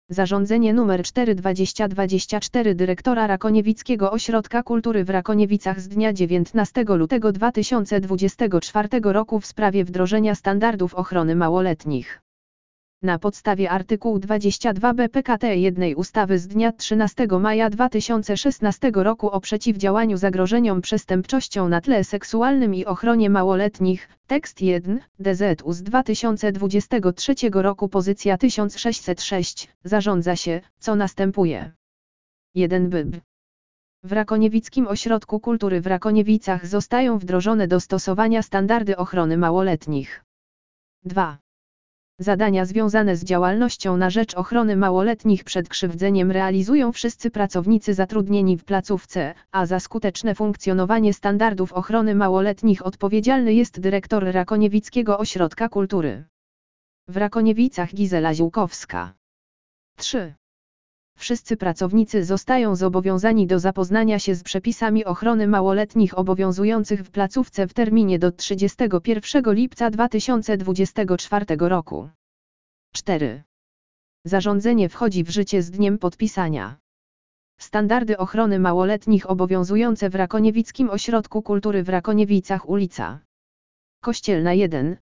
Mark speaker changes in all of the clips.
Speaker 1: Zarządzenie nr 4/2024 dyrektora Rakoniewickiego Ośrodka Kultury w Rakoniewicach z dnia 19 lutego 2024 roku w sprawie wdrożenia standardów ochrony małoletnich. Na podstawie artykułu 22b PKT jednej ustawy z dnia 13 maja 2016 roku o przeciwdziałaniu zagrożeniom przestępczością na tle seksualnym i ochronie małoletnich, tekst 1, DZU z 2023 roku pozycja 1606, zarządza się, co następuje. 1 BIB. W Rakoniewickim Ośrodku Kultury w Rakoniewicach zostają wdrożone do stosowania standardy ochrony małoletnich. 2. Zadania związane z działalnością na rzecz ochrony małoletnich przed krzywdzeniem realizują wszyscy pracownicy zatrudnieni w placówce, a za skuteczne funkcjonowanie standardów ochrony małoletnich odpowiedzialny jest dyrektor Rakoniewickiego Ośrodka Kultury. W Rakoniewicach Gizela Ziółkowska. 3. Wszyscy pracownicy zostają zobowiązani do zapoznania się z przepisami ochrony małoletnich obowiązujących w placówce w terminie do 31 lipca 2024 roku. 4. Zarządzenie wchodzi w życie z dniem podpisania. Standardy ochrony małoletnich obowiązujące w Rakoniewickim Ośrodku Kultury w Rakoniewicach ulica Kościelna 1,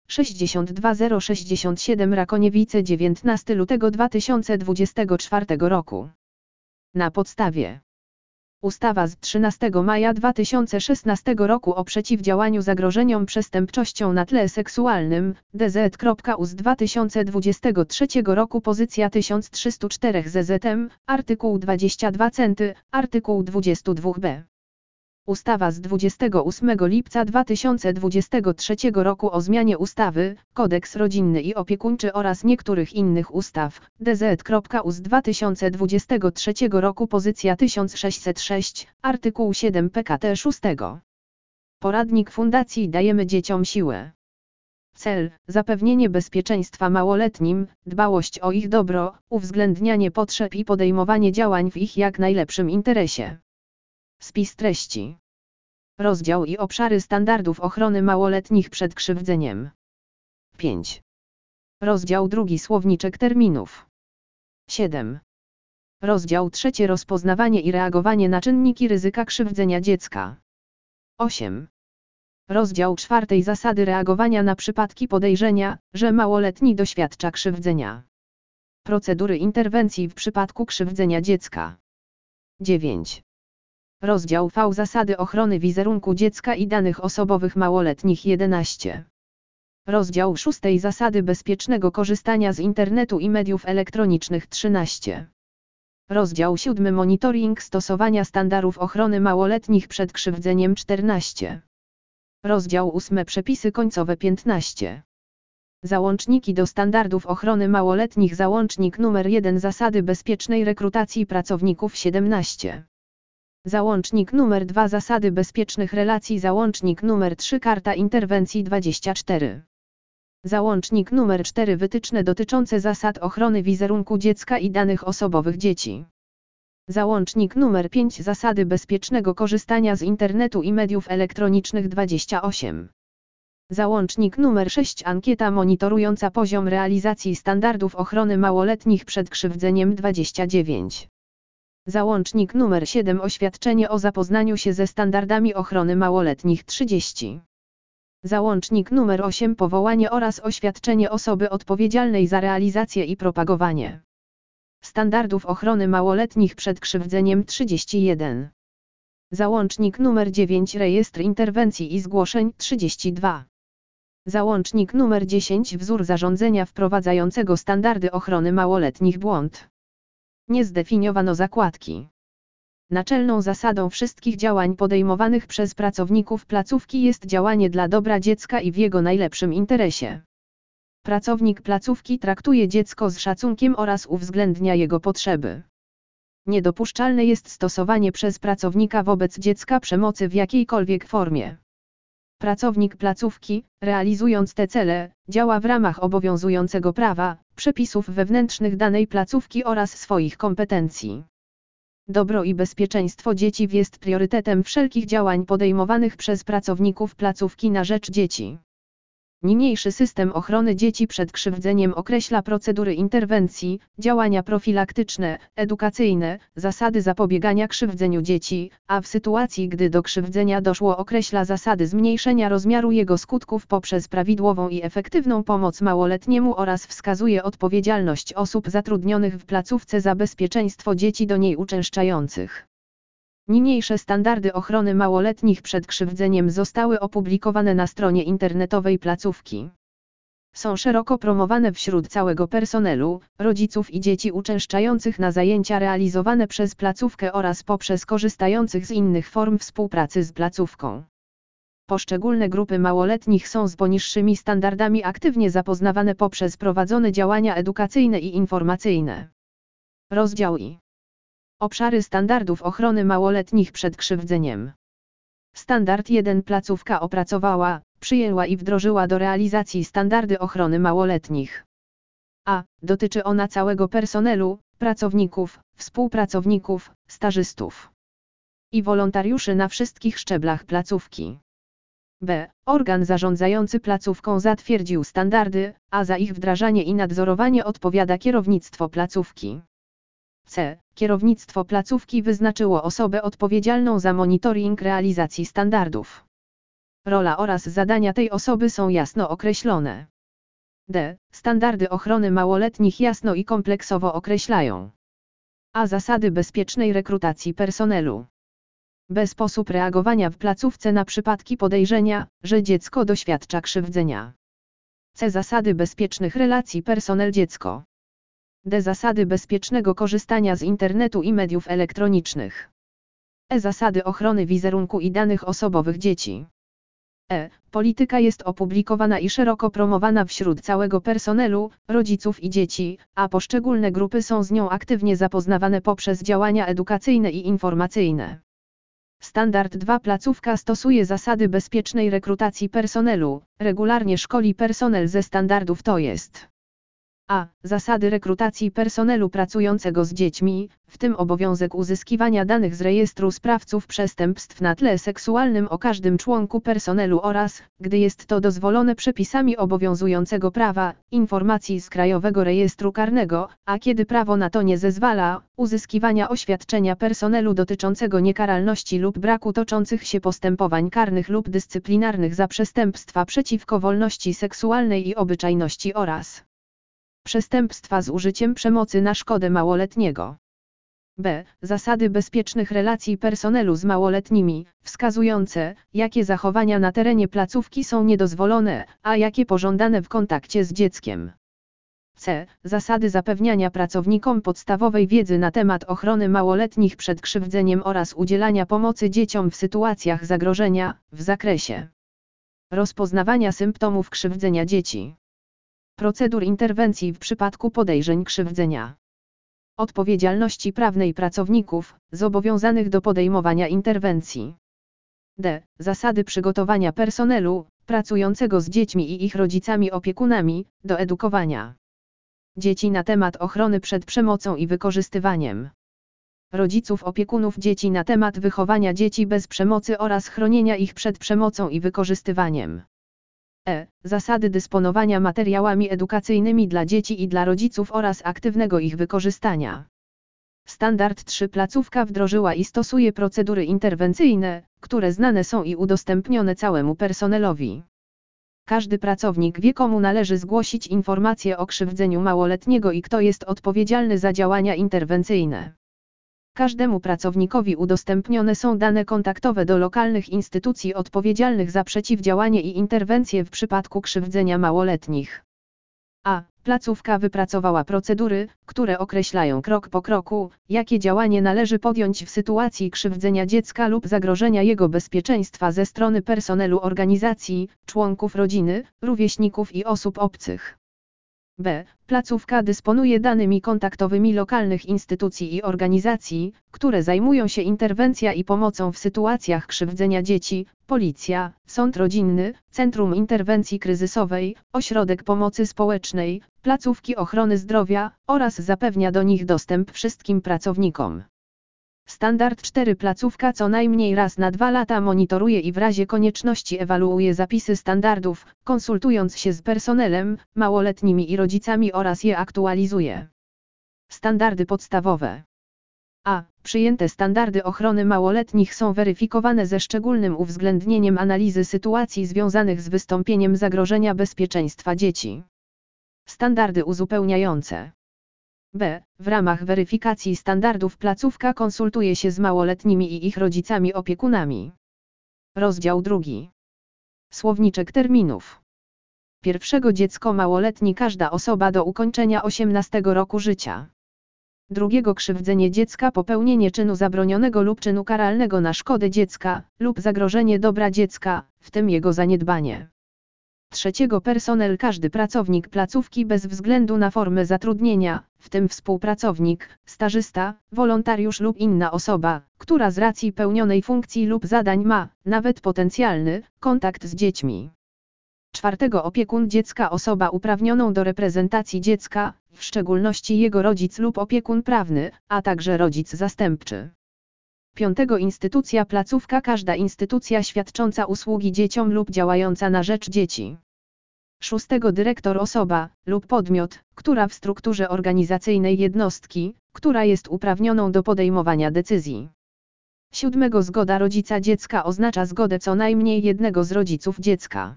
Speaker 1: 62067 Rakoniewice 19 lutego 2024 roku. Na podstawie Ustawa z 13 maja 2016 roku o przeciwdziałaniu zagrożeniom przestępczością na tle seksualnym, DZ.U z 2023 roku pozycja 1304 ZZM, artykuł 22 centy, artykuł 22b. Ustawa z 28 lipca 2023 roku o zmianie ustawy, Kodeks rodzinny i opiekuńczy oraz niektórych innych ustaw, DZ.U z 2023 roku pozycja 1606, artykuł 7 PKT 6. Poradnik Fundacji Dajemy Dzieciom Siłę. Cel: zapewnienie bezpieczeństwa małoletnim, dbałość o ich dobro, uwzględnianie potrzeb i podejmowanie działań w ich jak najlepszym interesie. Spis treści. Rozdział i obszary standardów ochrony małoletnich przed krzywdzeniem. 5. Rozdział 2 Słowniczek terminów. 7. Rozdział 3 Rozpoznawanie i reagowanie na czynniki ryzyka krzywdzenia dziecka. 8. Rozdział 4 Zasady reagowania na przypadki podejrzenia, że małoletni doświadcza krzywdzenia. Procedury interwencji w przypadku krzywdzenia dziecka. 9. Rozdział V Zasady ochrony wizerunku dziecka i danych osobowych małoletnich 11. Rozdział 6 Zasady bezpiecznego korzystania z internetu i mediów elektronicznych 13. Rozdział 7 Monitoring stosowania standardów ochrony małoletnich przed krzywdzeniem 14. Rozdział 8 Przepisy końcowe 15. Załączniki do standardów ochrony małoletnich Załącznik nr 1 Zasady bezpiecznej rekrutacji pracowników 17. Załącznik nr 2 Zasady bezpiecznych relacji Załącznik nr 3 Karta interwencji 24. Załącznik nr 4 Wytyczne dotyczące zasad ochrony wizerunku dziecka i danych osobowych dzieci. Załącznik nr 5 Zasady bezpiecznego korzystania z internetu i mediów elektronicznych 28. Załącznik nr 6 Ankieta monitorująca poziom realizacji standardów ochrony małoletnich przed krzywdzeniem 29. Załącznik nr 7 Oświadczenie o zapoznaniu się ze standardami ochrony małoletnich 30. Załącznik nr 8 Powołanie oraz oświadczenie osoby odpowiedzialnej za realizację i propagowanie standardów ochrony małoletnich przed krzywdzeniem 31. Załącznik nr 9 Rejestr interwencji i zgłoszeń 32. Załącznik nr 10 Wzór zarządzenia wprowadzającego standardy ochrony małoletnich błąd. Nie zdefiniowano zakładki. Naczelną zasadą wszystkich działań podejmowanych przez pracowników placówki jest działanie dla dobra dziecka i w jego najlepszym interesie. Pracownik placówki traktuje dziecko z szacunkiem oraz uwzględnia jego potrzeby. Niedopuszczalne jest stosowanie przez pracownika wobec dziecka przemocy w jakiejkolwiek formie. Pracownik placówki, realizując te cele, działa w ramach obowiązującego prawa, przepisów wewnętrznych danej placówki oraz swoich kompetencji. Dobro i bezpieczeństwo dzieci jest priorytetem wszelkich działań podejmowanych przez pracowników placówki na rzecz dzieci. Niniejszy system ochrony dzieci przed krzywdzeniem określa procedury interwencji, działania profilaktyczne, edukacyjne, zasady zapobiegania krzywdzeniu dzieci, a w sytuacji gdy do krzywdzenia doszło określa zasady zmniejszenia rozmiaru jego skutków poprzez prawidłową i efektywną pomoc małoletniemu oraz wskazuje odpowiedzialność osób zatrudnionych w placówce za bezpieczeństwo dzieci do niej uczęszczających. Niniejsze standardy ochrony małoletnich przed krzywdzeniem zostały opublikowane na stronie internetowej placówki. Są szeroko promowane wśród całego personelu, rodziców i dzieci uczęszczających na zajęcia realizowane przez placówkę oraz poprzez korzystających z innych form współpracy z placówką. Poszczególne grupy małoletnich są z poniższymi standardami aktywnie zapoznawane poprzez prowadzone działania edukacyjne i informacyjne. Rozdział I. Obszary standardów ochrony małoletnich przed krzywdzeniem. Standard 1. Placówka opracowała, przyjęła i wdrożyła do realizacji standardy ochrony małoletnich. A. Dotyczy ona całego personelu, pracowników, współpracowników, stażystów i wolontariuszy na wszystkich szczeblach placówki. B. Organ zarządzający placówką zatwierdził standardy, a za ich wdrażanie i nadzorowanie odpowiada kierownictwo placówki. C. Kierownictwo placówki wyznaczyło osobę odpowiedzialną za monitoring realizacji standardów. Rola oraz zadania tej osoby są jasno określone. D. Standardy ochrony małoletnich jasno i kompleksowo określają: a. Zasady bezpiecznej rekrutacji personelu. B. Sposób reagowania w placówce na przypadki podejrzenia, że dziecko doświadcza krzywdzenia. C. Zasady bezpiecznych relacji personel-dziecko. D. Zasady bezpiecznego korzystania z internetu i mediów elektronicznych. E. Zasady ochrony wizerunku i danych osobowych dzieci. E. Polityka jest opublikowana i szeroko promowana wśród całego personelu, rodziców i dzieci, a poszczególne grupy są z nią aktywnie zapoznawane poprzez działania edukacyjne i informacyjne. Standard 2. Placówka stosuje zasady bezpiecznej rekrutacji personelu, regularnie szkoli personel ze standardów to jest: a. Zasady rekrutacji personelu pracującego z dziećmi, w tym obowiązek uzyskiwania danych z rejestru sprawców przestępstw na tle seksualnym o każdym członku personelu oraz, gdy jest to dozwolone przepisami obowiązującego prawa, informacji z Krajowego Rejestru Karnego, a kiedy prawo na to nie zezwala, uzyskiwania oświadczenia personelu dotyczącego niekaralności lub braku toczących się postępowań karnych lub dyscyplinarnych za przestępstwa przeciwko wolności seksualnej i obyczajności oraz przestępstwa z użyciem przemocy na szkodę małoletniego. B. Zasady bezpiecznych relacji personelu z małoletnimi, wskazujące, jakie zachowania na terenie placówki są niedozwolone, a jakie pożądane w kontakcie z dzieckiem. C. Zasady zapewniania pracownikom podstawowej wiedzy na temat ochrony małoletnich przed krzywdzeniem oraz udzielania pomocy dzieciom w sytuacjach zagrożenia, w zakresie rozpoznawania symptomów krzywdzenia dzieci. Procedur interwencji w przypadku podejrzeń krzywdzenia. Odpowiedzialności prawnej pracowników, zobowiązanych do podejmowania interwencji. D. Zasady przygotowania personelu, pracującego z dziećmi i ich rodzicami opiekunami, do edukowania dzieci na temat ochrony przed przemocą i wykorzystywaniem. Rodziców opiekunów dzieci na temat wychowania dzieci bez przemocy oraz chronienia ich przed przemocą i wykorzystywaniem. E. Zasady dysponowania materiałami edukacyjnymi dla dzieci i dla rodziców oraz aktywnego ich wykorzystania. Standard 3. Placówka wdrożyła i stosuje procedury interwencyjne, które znane są i udostępnione całemu personelowi. Każdy pracownik wie, komu należy zgłosić informacje o krzywdzeniu małoletniego i kto jest odpowiedzialny za działania interwencyjne. Każdemu pracownikowi udostępnione są dane kontaktowe do lokalnych instytucji odpowiedzialnych za przeciwdziałanie i interwencje w przypadku krzywdzenia małoletnich. A. Placówka wypracowała procedury, które określają krok po kroku, jakie działanie należy podjąć w sytuacji krzywdzenia dziecka lub zagrożenia jego bezpieczeństwa ze strony personelu organizacji, członków rodziny, rówieśników i osób obcych. B. Placówka dysponuje danymi kontaktowymi lokalnych instytucji i organizacji, które zajmują się interwencją i pomocą w sytuacjach krzywdzenia dzieci: Policja, Sąd Rodzinny, Centrum Interwencji Kryzysowej, Ośrodek Pomocy Społecznej, placówki ochrony zdrowia, oraz zapewnia do nich dostęp wszystkim pracownikom. Standard 4. Placówka co najmniej raz na 2 lata monitoruje i w razie konieczności ewaluuje zapisy standardów, konsultując się z personelem, małoletnimi i rodzicami oraz je aktualizuje. Standardy podstawowe. A. Przyjęte standardy ochrony małoletnich są weryfikowane ze szczególnym uwzględnieniem analizy sytuacji związanych z wystąpieniem zagrożenia bezpieczeństwa dzieci. Standardy uzupełniające. B. W ramach weryfikacji standardów placówka konsultuje się z małoletnimi i ich rodzicami opiekunami. Rozdział 2. Słowniczek terminów. Pierwszego dziecko małoletni każda osoba do ukończenia 18 roku życia. Drugiego krzywdzenie dziecka, popełnienie czynu zabronionego lub czynu karalnego na szkodę dziecka, lub zagrożenie dobra dziecka, w tym jego zaniedbanie. Trzeciego personel każdy pracownik placówki bez względu na formę zatrudnienia, w tym współpracownik, stażysta, wolontariusz lub inna osoba, która z racji pełnionej funkcji lub zadań ma, nawet potencjalny, kontakt z dziećmi. Czwartego opiekun dziecka, osoba uprawnioną do reprezentacji dziecka, w szczególności jego rodzic lub opiekun prawny, a także rodzic zastępczy. Piątego instytucja placówka każda instytucja świadcząca usługi dzieciom lub działająca na rzecz dzieci. Szóstego dyrektor osoba, lub podmiot, która w strukturze organizacyjnej jednostki, która jest uprawnioną do podejmowania decyzji. Siódmego zgoda rodzica dziecka oznacza zgodę co najmniej jednego z rodziców dziecka.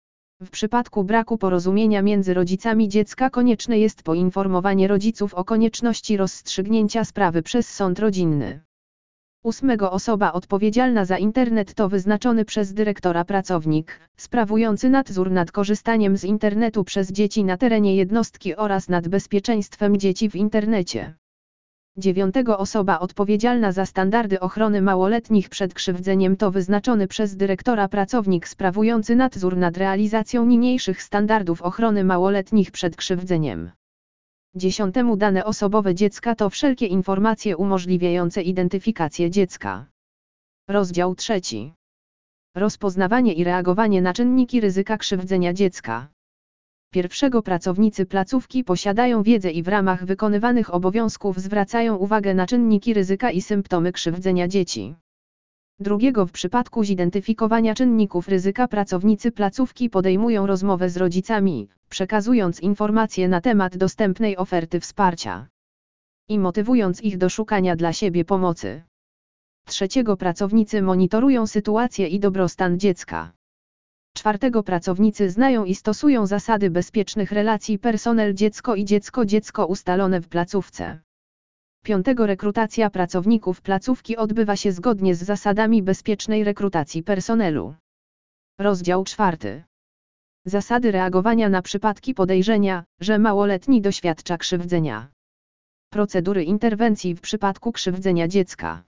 Speaker 1: W przypadku braku porozumienia między rodzicami dziecka konieczne jest poinformowanie rodziców o konieczności rozstrzygnięcia sprawy przez sąd rodzinny. Ósmego osoba odpowiedzialna za internet to wyznaczony przez dyrektora pracownik, sprawujący nadzór nad korzystaniem z internetu przez dzieci na terenie jednostki oraz nad bezpieczeństwem dzieci w internecie. Dziewiątego osoba odpowiedzialna za standardy ochrony małoletnich przed krzywdzeniem to wyznaczony przez dyrektora pracownik sprawujący nadzór nad realizacją niniejszych standardów ochrony małoletnich przed krzywdzeniem. 10. Dane osobowe dziecka to wszelkie informacje umożliwiające identyfikację dziecka. Rozdział 3. Rozpoznawanie i reagowanie na czynniki ryzyka krzywdzenia dziecka. Pierwszego pracownicy placówki posiadają wiedzę i w ramach wykonywanych obowiązków zwracają uwagę na czynniki ryzyka i symptomy krzywdzenia dzieci. Drugiego w przypadku zidentyfikowania czynników ryzyka pracownicy placówki podejmują rozmowę z rodzicami, przekazując informacje na temat dostępnej oferty wsparcia i motywując ich do szukania dla siebie pomocy. Trzeciego pracownicy monitorują sytuację i dobrostan dziecka. Czwartego pracownicy znają i stosują zasady bezpiecznych relacji personel-dziecko i dziecko-dziecko ustalone w placówce. Piątego rekrutacja pracowników placówki odbywa się zgodnie z zasadami bezpiecznej rekrutacji personelu. Rozdział 4. Zasady reagowania na przypadki podejrzenia, że małoletni doświadcza krzywdzenia. Procedury interwencji w przypadku krzywdzenia dziecka.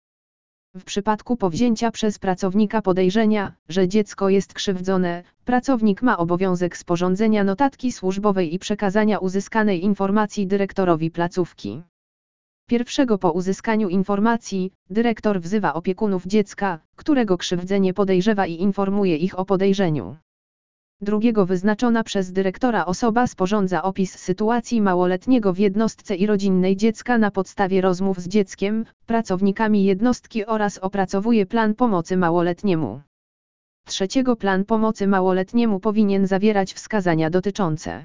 Speaker 1: W przypadku powzięcia przez pracownika podejrzenia, że dziecko jest krzywdzone, pracownik ma obowiązek sporządzenia notatki służbowej i przekazania uzyskanej informacji dyrektorowi placówki. Pierwszego po uzyskaniu informacji, dyrektor wzywa opiekunów dziecka, którego krzywdzenie podejrzewa i informuje ich o podejrzeniu. Drugiego wyznaczona przez dyrektora osoba sporządza opis sytuacji małoletniego w jednostce i rodzinnej dziecka na podstawie rozmów z dzieckiem, pracownikami jednostki oraz opracowuje plan pomocy małoletniemu. Trzeciego plan pomocy małoletniemu powinien zawierać wskazania dotyczące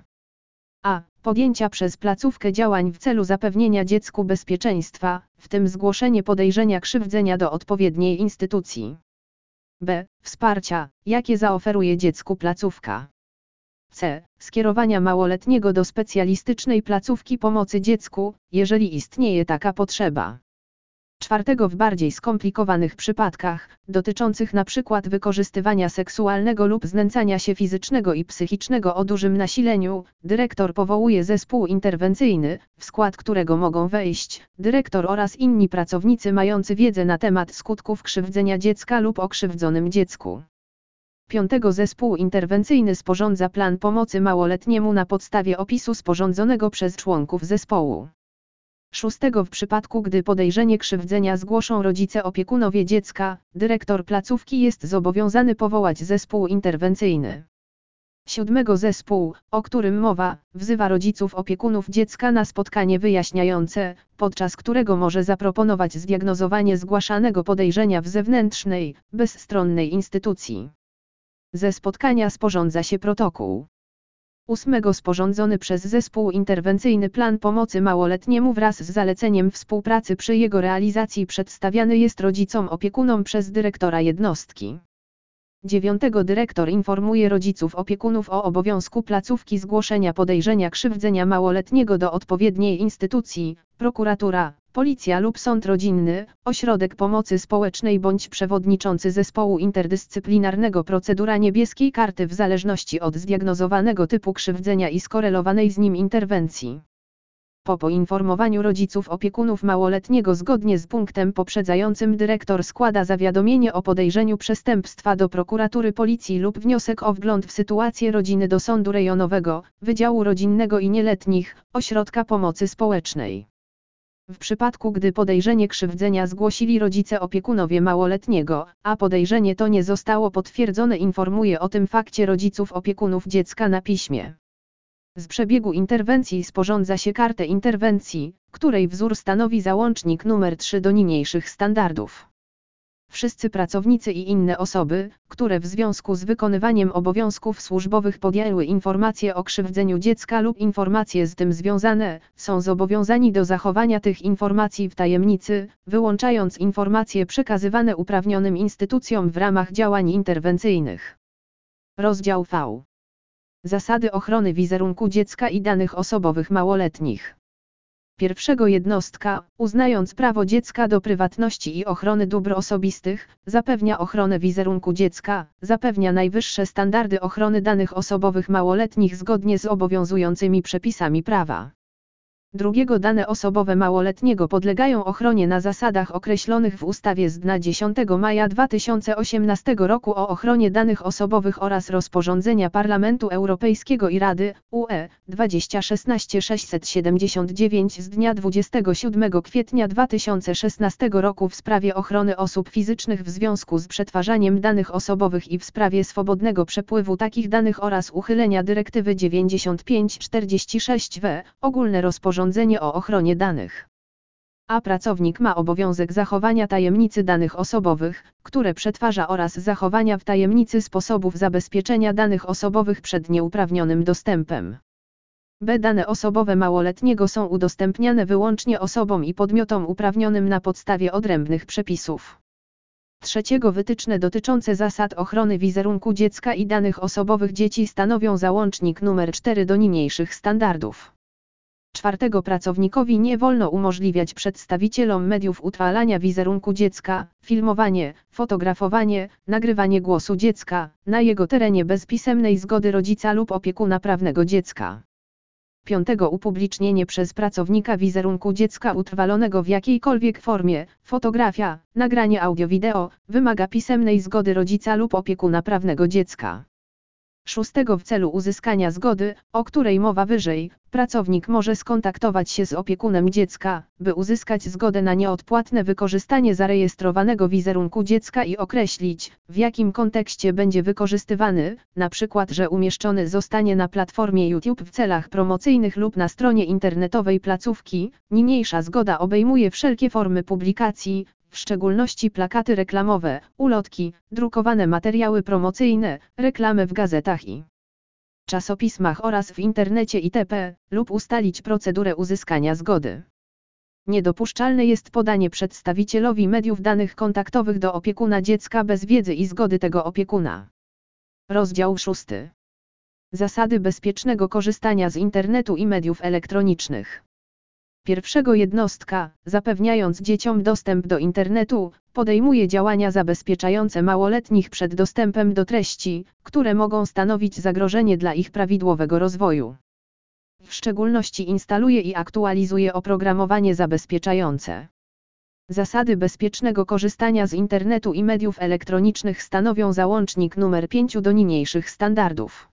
Speaker 1: a. Podjęcia przez placówkę działań w celu zapewnienia dziecku bezpieczeństwa, w tym zgłoszenie podejrzenia krzywdzenia do odpowiedniej instytucji. B. Wsparcia, jakie zaoferuje dziecku placówka. C. Skierowania małoletniego do specjalistycznej placówki pomocy dziecku, jeżeli istnieje taka potrzeba. Czwartego w bardziej skomplikowanych przypadkach, dotyczących np. wykorzystywania seksualnego lub znęcania się fizycznego i psychicznego o dużym nasileniu, dyrektor powołuje zespół interwencyjny, w skład którego mogą wejść dyrektor oraz inni pracownicy mający wiedzę na temat skutków krzywdzenia dziecka lub o krzywdzonym dziecku. Piątego zespół interwencyjny sporządza plan pomocy małoletniemu na podstawie opisu sporządzonego przez członków zespołu. Szóstego w przypadku gdy podejrzenie krzywdzenia zgłoszą rodzice opiekunowie dziecka, dyrektor placówki jest zobowiązany powołać zespół interwencyjny. 7. Zespół, o którym mowa, wzywa rodziców opiekunów dziecka na spotkanie wyjaśniające, podczas którego może zaproponować zdiagnozowanie zgłaszanego podejrzenia w zewnętrznej, bezstronnej instytucji. Ze spotkania sporządza się protokół. 8. Sporządzony przez Zespół Interwencyjny Plan Pomocy Małoletniemu wraz z zaleceniem współpracy przy jego realizacji przedstawiany jest rodzicom opiekunom przez dyrektora jednostki. 9. Dyrektor informuje rodziców opiekunów o obowiązku placówki zgłoszenia podejrzenia krzywdzenia małoletniego do odpowiedniej instytucji, prokuratura, policja lub sąd rodzinny, ośrodek pomocy społecznej bądź przewodniczący zespołu interdyscyplinarnego. Procedura niebieskiej karty w zależności od zdiagnozowanego typu krzywdzenia i skorelowanej z nim interwencji. Po poinformowaniu rodziców opiekunów małoletniego zgodnie z punktem poprzedzającym dyrektor składa zawiadomienie o podejrzeniu przestępstwa do prokuratury policji lub wniosek o wgląd w sytuację rodziny do sądu rejonowego, Wydziału Rodzinnego i Nieletnich, Ośrodka Pomocy Społecznej. W przypadku gdy podejrzenie krzywdzenia zgłosili rodzice opiekunowie małoletniego, a podejrzenie to nie zostało potwierdzone, informuje o tym fakcie rodziców opiekunów dziecka na piśmie. Z przebiegu interwencji sporządza się kartę interwencji, której wzór stanowi załącznik nr 3 do niniejszych standardów. Wszyscy pracownicy i inne osoby, które w związku z wykonywaniem obowiązków służbowych podjęły informacje o krzywdzeniu dziecka lub informacje z tym związane, są zobowiązani do zachowania tych informacji w tajemnicy, wyłączając informacje przekazywane uprawnionym instytucjom w ramach działań interwencyjnych. Rozdział V. Zasady ochrony wizerunku dziecka i danych osobowych małoletnich. 1. Jednostka, uznając prawo dziecka do prywatności i ochrony dóbr osobistych, zapewnia ochronę wizerunku dziecka, zapewnia najwyższe standardy ochrony danych osobowych małoletnich zgodnie z obowiązującymi przepisami prawa. 2. Dane osobowe małoletniego podlegają ochronie na zasadach określonych w ustawie z dnia 10 maja 2018 roku o ochronie danych osobowych oraz rozporządzenia Parlamentu Europejskiego i Rady, UE, 2016/679 z dnia 27 kwietnia 2016 roku w sprawie ochrony osób fizycznych w związku z przetwarzaniem danych osobowych i w sprawie swobodnego przepływu takich danych oraz uchylenia dyrektywy 95/46/WE, ogólne rozporządzenie o ochronie danych. A pracownik ma obowiązek zachowania tajemnicy danych osobowych, które przetwarza oraz zachowania w tajemnicy sposobów zabezpieczenia danych osobowych przed nieuprawnionym dostępem. B. Dane osobowe małoletniego są udostępniane wyłącznie osobom i podmiotom uprawnionym na podstawie odrębnych przepisów. 3. Wytyczne dotyczące zasad ochrony wizerunku dziecka i danych osobowych dzieci stanowią załącznik nr 4 do niniejszych standardów. 4. Pracownikowi nie wolno umożliwiać przedstawicielom mediów utrwalania wizerunku dziecka, filmowanie, fotografowanie, nagrywanie głosu dziecka, na jego terenie bez pisemnej zgody rodzica lub opiekuna prawnego dziecka. 5. Upublicznienie przez pracownika wizerunku dziecka utrwalonego w jakiejkolwiek formie, fotografia, nagranie audio-wideo, wymaga pisemnej zgody rodzica lub opiekuna prawnego dziecka. 6. W celu uzyskania zgody, o której mowa wyżej, pracownik może skontaktować się z opiekunem dziecka, by uzyskać zgodę na nieodpłatne wykorzystanie zarejestrowanego wizerunku dziecka i określić, w jakim kontekście będzie wykorzystywany, np. że umieszczony zostanie na platformie YouTube w celach promocyjnych lub na stronie internetowej placówki. Niniejsza zgoda obejmuje wszelkie formy publikacji, w szczególności plakaty reklamowe, ulotki, drukowane materiały promocyjne, reklamy w gazetach i czasopismach oraz w internecie itp., lub ustalić procedurę uzyskania zgody. Niedopuszczalne jest podanie przedstawicielowi mediów danych kontaktowych do opiekuna dziecka bez wiedzy i zgody tego opiekuna. Rozdział 6. Zasady bezpiecznego korzystania z internetu i mediów elektronicznych. 1. Jednostka, zapewniając dzieciom dostęp do internetu, podejmuje działania zabezpieczające małoletnich przed dostępem do treści, które mogą stanowić zagrożenie dla ich prawidłowego rozwoju. W szczególności instaluje i aktualizuje oprogramowanie zabezpieczające. Zasady bezpiecznego korzystania z internetu i mediów elektronicznych stanowią załącznik nr 5 do niniejszych standardów.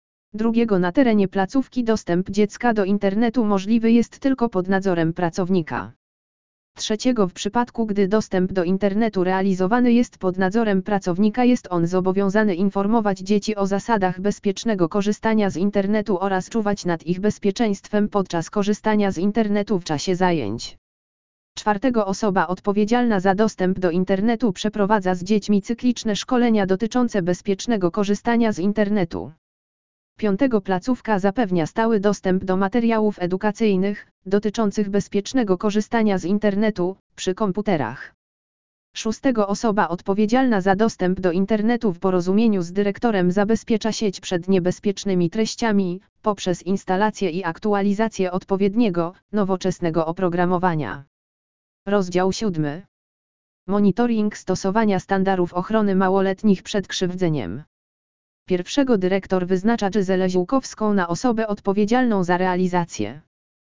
Speaker 1: 2. Na terenie placówki dostęp dziecka do internetu możliwy jest tylko pod nadzorem pracownika. Trzeciego, w przypadku gdy dostęp do internetu realizowany jest pod nadzorem pracownika, jest on zobowiązany informować dzieci o zasadach bezpiecznego korzystania z internetu oraz czuwać nad ich bezpieczeństwem podczas korzystania z internetu w czasie zajęć. Czwartego, osoba odpowiedzialna za dostęp do internetu przeprowadza z dziećmi cykliczne szkolenia dotyczące bezpiecznego korzystania z internetu. Piątego, placówka zapewnia stały dostęp do materiałów edukacyjnych dotyczących bezpiecznego korzystania z internetu przy komputerach. Szóstego, osoba odpowiedzialna za dostęp do internetu w porozumieniu z dyrektorem zabezpiecza sieć przed niebezpiecznymi treściami poprzez instalację i aktualizację odpowiedniego, nowoczesnego oprogramowania. Rozdział 7. Monitoring stosowania standardów ochrony małoletnich przed krzywdzeniem. Pierwszego, dyrektor wyznacza Giselę Ziółkowską na osobę odpowiedzialną za realizację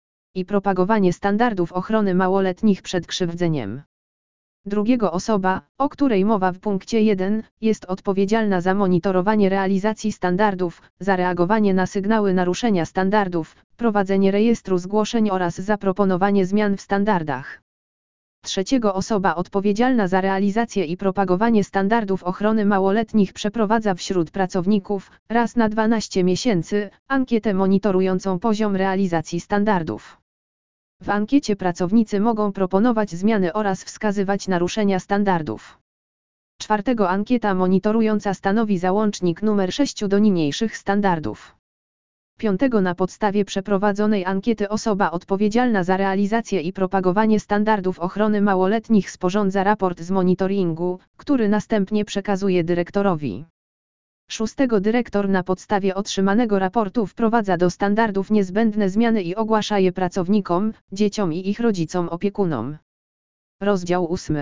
Speaker 1: i propagowanie standardów ochrony małoletnich przed krzywdzeniem. Drugiego, osoba, o której mowa w punkcie 1, jest odpowiedzialna za monitorowanie realizacji standardów, zareagowanie na sygnały naruszenia standardów, prowadzenie rejestru zgłoszeń oraz zaproponowanie zmian w standardach. Trzeciego, osoba odpowiedzialna za realizację i propagowanie standardów ochrony małoletnich przeprowadza wśród pracowników, raz na 12 miesięcy, ankietę monitorującą poziom realizacji standardów. W ankiecie pracownicy mogą proponować zmiany oraz wskazywać naruszenia standardów. Czwartego, ankieta monitorująca stanowi załącznik numer 6 do niniejszych standardów. Piątego, na podstawie przeprowadzonej ankiety osoba odpowiedzialna za realizację i propagowanie standardów ochrony małoletnich sporządza raport z monitoringu, który następnie przekazuje dyrektorowi. Szóstego, dyrektor na podstawie otrzymanego raportu wprowadza do standardów niezbędne zmiany i ogłasza je pracownikom, dzieciom i ich rodzicom opiekunom. Rozdział 8.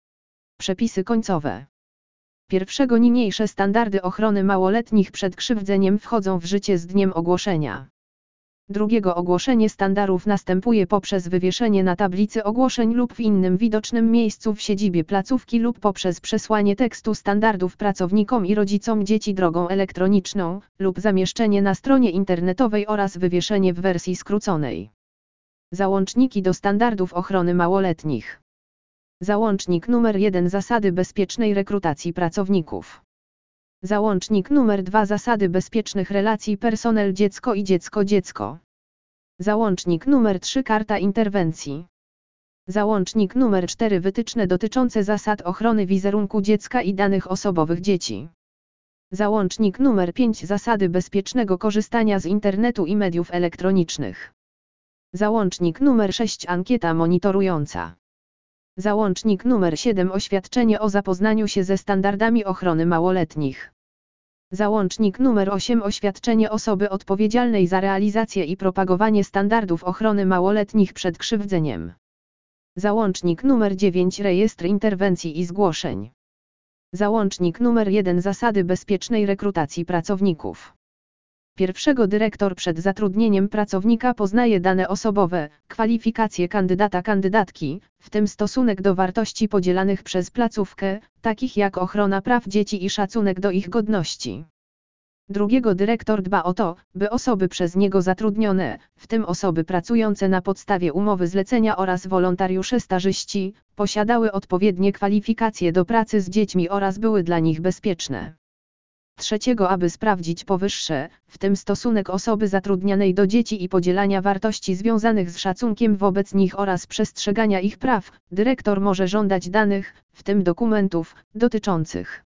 Speaker 1: Przepisy końcowe. Pierwszego, niniejsze standardy ochrony małoletnich przed krzywdzeniem wchodzą w życie z dniem ogłoszenia. Drugiego, ogłoszenie standardów następuje poprzez wywieszenie na tablicy ogłoszeń lub w innym widocznym miejscu w siedzibie placówki lub poprzez przesłanie tekstu standardów pracownikom i rodzicom dzieci drogą elektroniczną, lub zamieszczenie na stronie internetowej oraz wywieszenie w wersji skróconej. Załączniki do standardów ochrony małoletnich. Załącznik numer 1, zasady bezpiecznej rekrutacji pracowników. Załącznik numer 2, zasady bezpiecznych relacji personel-dziecko i dziecko-dziecko. Załącznik numer 3, karta interwencji. Załącznik numer 4, wytyczne dotyczące zasad ochrony wizerunku dziecka i danych osobowych dzieci. Załącznik numer 5, zasady bezpiecznego korzystania z internetu i mediów elektronicznych. Załącznik numer 6, ankieta monitorująca. Załącznik numer 7, oświadczenie o zapoznaniu się ze standardami ochrony małoletnich. Załącznik numer 8, oświadczenie osoby odpowiedzialnej za realizację i propagowanie standardów ochrony małoletnich przed krzywdzeniem. Załącznik numer 9, rejestr interwencji i zgłoszeń. Załącznik numer 1, zasady bezpiecznej rekrutacji pracowników. Pierwszego, dyrektor przed zatrudnieniem pracownika poznaje dane osobowe, kwalifikacje kandydata/kandydatki, w tym stosunek do wartości podzielanych przez placówkę, takich jak ochrona praw dzieci i szacunek do ich godności. Drugiego, dyrektor dba o to, by osoby przez niego zatrudnione, w tym osoby pracujące na podstawie umowy zlecenia oraz wolontariusze stażyści, posiadały odpowiednie kwalifikacje do pracy z dziećmi oraz były dla nich bezpieczne. Trzeciego, aby sprawdzić powyższe, w tym stosunek osoby zatrudnianej do dzieci i podzielania wartości związanych z szacunkiem wobec nich oraz przestrzegania ich praw, dyrektor może żądać danych, w tym dokumentów, dotyczących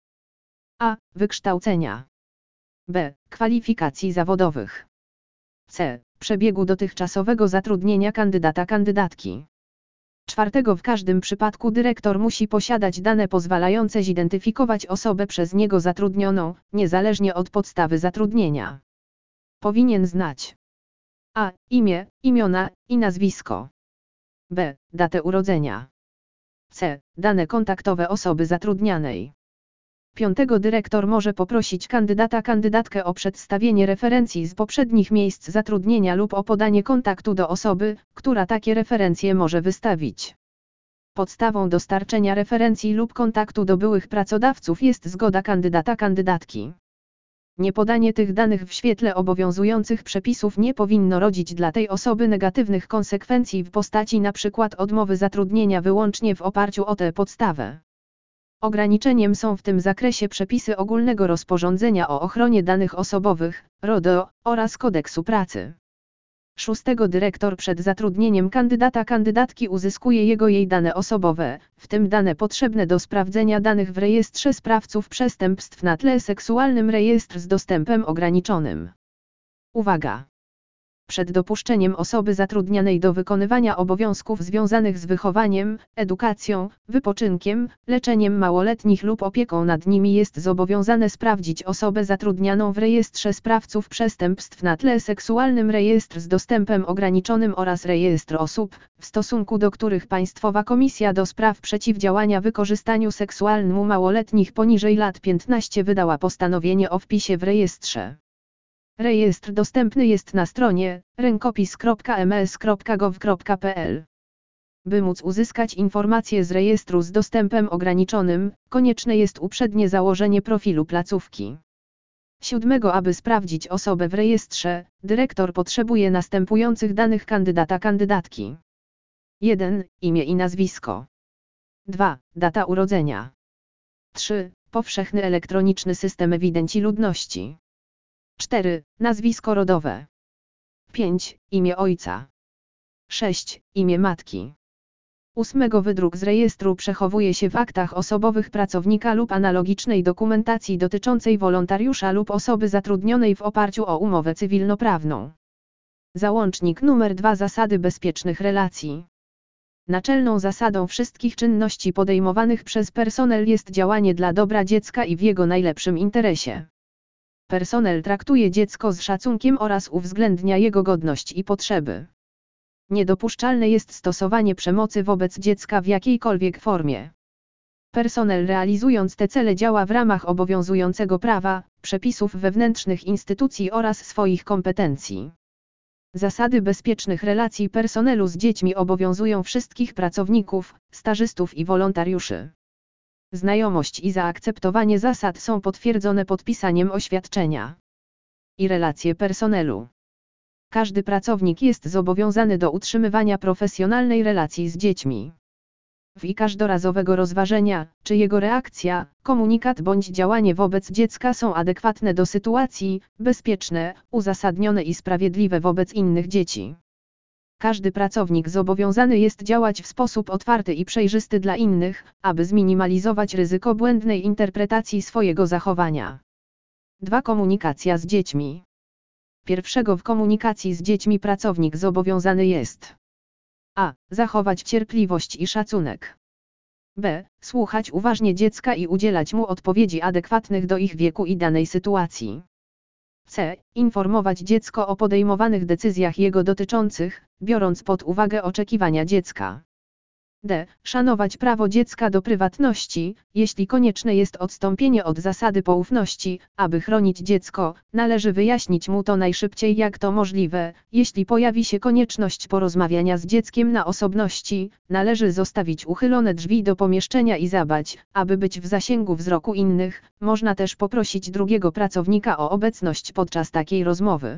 Speaker 1: a. wykształcenia, b. kwalifikacji zawodowych, c. przebiegu dotychczasowego zatrudnienia kandydata/kandydatki. Czwartego, w każdym przypadku dyrektor musi posiadać dane pozwalające zidentyfikować osobę przez niego zatrudnioną, niezależnie od podstawy zatrudnienia. Powinien znać a. imię, imiona i nazwisko, b. datę urodzenia, c. dane kontaktowe osoby zatrudnianej. Piątego, dyrektor może poprosić kandydata/kandydatkę o przedstawienie referencji z poprzednich miejsc zatrudnienia lub o podanie kontaktu do osoby, która takie referencje może wystawić. Podstawą dostarczenia referencji lub kontaktu do byłych pracodawców jest zgoda kandydata/kandydatki. Niepodanie tych danych w świetle obowiązujących przepisów nie powinno rodzić dla tej osoby negatywnych konsekwencji w postaci np. odmowy zatrudnienia wyłącznie w oparciu o tę podstawę. Ograniczeniem są w tym zakresie przepisy ogólnego rozporządzenia o ochronie danych osobowych, RODO, oraz kodeksu pracy. 6. Dyrektor przed zatrudnieniem kandydatki uzyskuje jej dane osobowe, w tym dane potrzebne do sprawdzenia danych w rejestrze sprawców przestępstw na tle seksualnym, rejestr z dostępem ograniczonym. Uwaga! Przed dopuszczeniem osoby zatrudnianej do wykonywania obowiązków związanych z wychowaniem, edukacją, wypoczynkiem, leczeniem małoletnich lub opieką nad nimi jest zobowiązane sprawdzić osobę zatrudnianą w rejestrze sprawców przestępstw na tle seksualnym, rejestr z dostępem ograniczonym oraz rejestr osób, w stosunku do których Państwowa Komisja do Spraw Przeciwdziałania Wykorzystaniu Seksualnemu Małoletnich poniżej lat 15 wydała postanowienie o wpisie w rejestrze. Rejestr dostępny jest na stronie rękopis.ms.gov.pl. By móc uzyskać informacje z rejestru z dostępem ograniczonym, konieczne jest uprzednie założenie profilu placówki. 7. Aby sprawdzić osobę w rejestrze, dyrektor potrzebuje następujących danych kandydatki. 1. Imię i nazwisko. 2. Data urodzenia. 3. Powszechny elektroniczny system ewidencji ludności. 4. Nazwisko rodowe. 5. Imię ojca. 6. Imię matki. 8. Wydruk z rejestru przechowuje się w aktach osobowych pracownika lub analogicznej dokumentacji dotyczącej wolontariusza lub osoby zatrudnionej w oparciu o umowę cywilnoprawną. Załącznik nr 2 Zasady bezpiecznych relacji. Naczelną zasadą wszystkich czynności podejmowanych przez personel jest działanie dla dobra dziecka i w jego najlepszym interesie. Personel traktuje dziecko z szacunkiem oraz uwzględnia jego godność i potrzeby. Niedopuszczalne jest stosowanie przemocy wobec dziecka w jakiejkolwiek formie. Personel realizując te cele działa w ramach obowiązującego prawa, przepisów wewnętrznych instytucji oraz swoich kompetencji. Zasady bezpiecznych relacji personelu z dziećmi obowiązują wszystkich pracowników, stażystów i wolontariuszy. Znajomość i zaakceptowanie zasad są potwierdzone podpisaniem oświadczenia. I relacje personelu. Każdy pracownik jest zobowiązany do utrzymywania profesjonalnej relacji z dziećmi. I każdorazowego rozważenia, czy jego reakcja, komunikat bądź działanie wobec dziecka są adekwatne do sytuacji, bezpieczne, uzasadnione i sprawiedliwe wobec innych dzieci. Każdy pracownik zobowiązany jest działać w sposób otwarty i przejrzysty dla innych, aby zminimalizować ryzyko błędnej interpretacji swojego zachowania. 2. Komunikacja z dziećmi. 1. W komunikacji z dziećmi pracownik zobowiązany jest a. Zachować cierpliwość i szacunek. b. Słuchać uważnie dziecka i udzielać mu odpowiedzi adekwatnych do ich wieku i danej sytuacji. c. Informować dziecko o podejmowanych decyzjach jego dotyczących, biorąc pod uwagę oczekiwania dziecka. d. Szanować prawo dziecka do prywatności, jeśli konieczne jest odstąpienie od zasady poufności, aby chronić dziecko, należy wyjaśnić mu to najszybciej jak to możliwe, jeśli pojawi się konieczność porozmawiania z dzieckiem na osobności, należy zostawić uchylone drzwi do pomieszczenia i zadbać, aby być w zasięgu wzroku innych, można też poprosić drugiego pracownika o obecność podczas takiej rozmowy.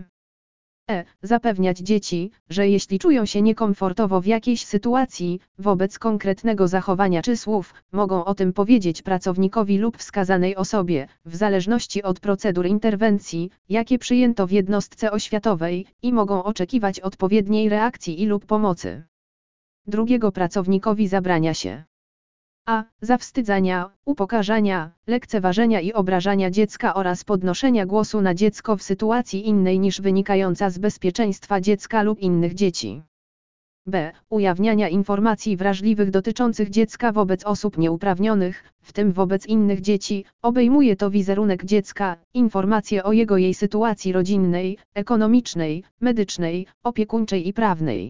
Speaker 1: Zapewniać dzieci, że jeśli czują się niekomfortowo w jakiejś sytuacji, wobec konkretnego zachowania czy słów, mogą o tym powiedzieć pracownikowi lub wskazanej osobie, w zależności od procedur interwencji, jakie przyjęto w jednostce oświatowej, i mogą oczekiwać odpowiedniej reakcji lub pomocy. Drugiego pracownikowi zabrania się a. Zawstydzania, upokarzania, lekceważenia i obrażania dziecka oraz podnoszenia głosu na dziecko w sytuacji innej niż wynikająca z bezpieczeństwa dziecka lub innych dzieci. b. Ujawniania informacji wrażliwych dotyczących dziecka wobec osób nieuprawnionych, w tym wobec innych dzieci, obejmuje to wizerunek dziecka, informacje o jej sytuacji rodzinnej, ekonomicznej, medycznej, opiekuńczej i prawnej.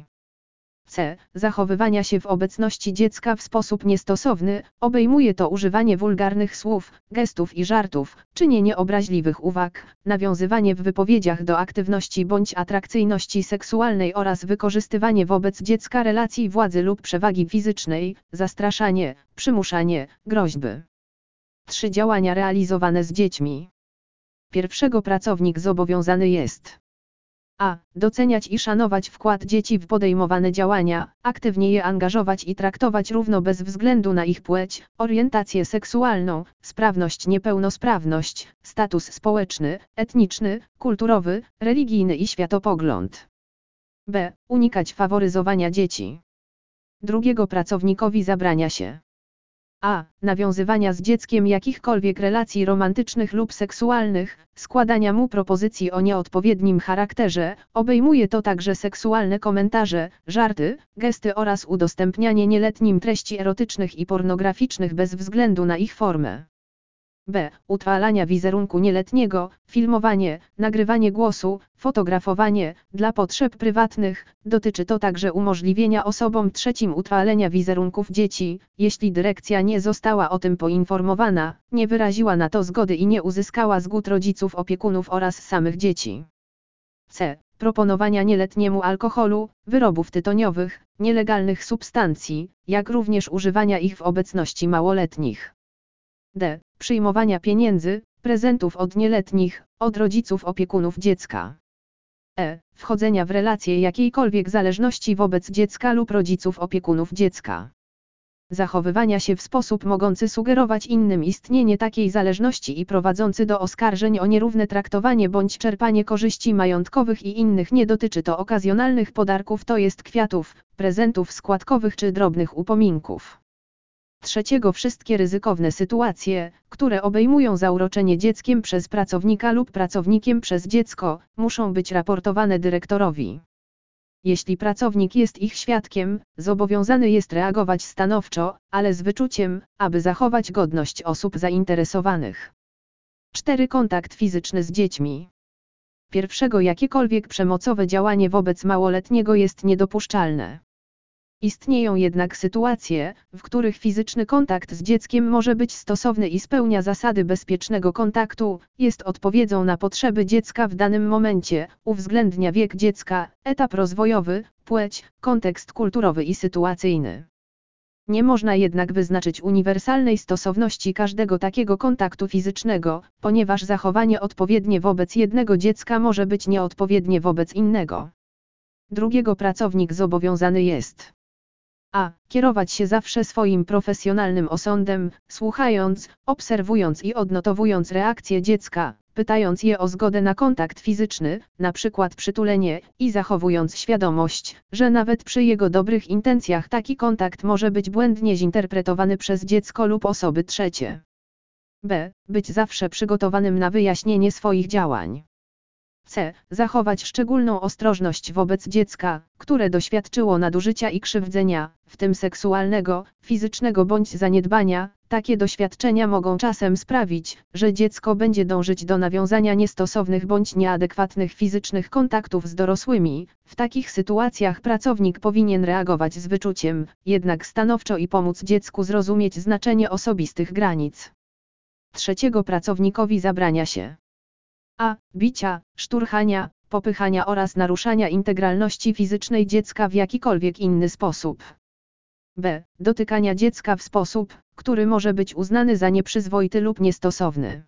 Speaker 1: c. Zachowywania się w obecności dziecka w sposób niestosowny, obejmuje to używanie wulgarnych słów, gestów i żartów, czynienie obraźliwych uwag, nawiązywanie w wypowiedziach do aktywności bądź atrakcyjności seksualnej oraz wykorzystywanie wobec dziecka relacji władzy lub przewagi fizycznej, zastraszanie, przymuszanie, groźby. 3. Działania realizowane z dziećmi. Pierwszego pracownik zobowiązany jest: a. Doceniać i szanować wkład dzieci w podejmowane działania, aktywnie je angażować i traktować równo bez względu na ich płeć, orientację seksualną, sprawność, niepełnosprawność, status społeczny, etniczny, kulturowy, religijny i światopogląd. b. Unikać faworyzowania dzieci. Drugiego pracownikowi zabrania się: a. Nawiązywania z dzieckiem jakichkolwiek relacji romantycznych lub seksualnych, składania mu propozycji o nieodpowiednim charakterze, obejmuje to także seksualne komentarze, żarty, gesty oraz udostępnianie nieletnim treści erotycznych i pornograficznych bez względu na ich formę. b. Utrwalania wizerunku nieletniego, filmowanie, nagrywanie głosu, fotografowanie, dla potrzeb prywatnych, dotyczy to także umożliwienia osobom trzecim utrwalenia wizerunków dzieci, jeśli dyrekcja nie została o tym poinformowana, nie wyraziła na to zgody i nie uzyskała zgód rodziców, opiekunów oraz samych dzieci. c. Proponowania nieletniemu alkoholu, wyrobów tytoniowych, nielegalnych substancji, jak również używania ich w obecności małoletnich. d. Przyjmowania pieniędzy, prezentów od nieletnich, od rodziców, opiekunów dziecka. e. Wchodzenia w relacje jakiejkolwiek zależności wobec dziecka lub rodziców, opiekunów dziecka. Zachowywania się w sposób mogący sugerować innym istnienie takiej zależności i prowadzący do oskarżeń o nierówne traktowanie bądź czerpanie korzyści majątkowych i innych. Nie dotyczy to okazjonalnych podarków, to jest kwiatów, prezentów składkowych czy drobnych upominków. Trzeciego wszystkie ryzykowne sytuacje, które obejmują zauroczenie dzieckiem przez pracownika lub pracownikiem przez dziecko, muszą być raportowane dyrektorowi. Jeśli pracownik jest ich świadkiem, zobowiązany jest reagować stanowczo, ale z wyczuciem, aby zachować godność osób zainteresowanych. 4. Kontakt fizyczny z dziećmi. Pierwszego jakiekolwiek przemocowe działanie wobec małoletniego jest niedopuszczalne. Istnieją jednak sytuacje, w których fizyczny kontakt z dzieckiem może być stosowny i spełnia zasady bezpiecznego kontaktu, jest odpowiedzią na potrzeby dziecka w danym momencie, uwzględnia wiek dziecka, etap rozwojowy, płeć, kontekst kulturowy i sytuacyjny. Nie można jednak wyznaczyć uniwersalnej stosowności każdego takiego kontaktu fizycznego, ponieważ zachowanie odpowiednie wobec jednego dziecka może być nieodpowiednie wobec innego. Drugiego pracownik zobowiązany jest: a. Kierować się zawsze swoim profesjonalnym osądem, słuchając, obserwując i odnotowując reakcję dziecka, pytając je o zgodę na kontakt fizyczny, np. przytulenie, i zachowując świadomość, że nawet przy jego dobrych intencjach taki kontakt może być błędnie zinterpretowany przez dziecko lub osoby trzecie. b. Być zawsze przygotowanym na wyjaśnienie swoich działań. c. Zachować szczególną ostrożność wobec dziecka, które doświadczyło nadużycia i krzywdzenia, w tym seksualnego, fizycznego bądź zaniedbania. Takie doświadczenia mogą czasem sprawić, że dziecko będzie dążyć do nawiązania niestosownych bądź nieadekwatnych fizycznych kontaktów z dorosłymi. W takich sytuacjach pracownik powinien reagować z wyczuciem, jednak stanowczo i pomóc dziecku zrozumieć znaczenie osobistych granic. Trzeciego pracownikowi zabrania się: a. Bicia, szturchania, popychania oraz naruszania integralności fizycznej dziecka w jakikolwiek inny sposób. b. Dotykania dziecka w sposób, który może być uznany za nieprzyzwoity lub niestosowny.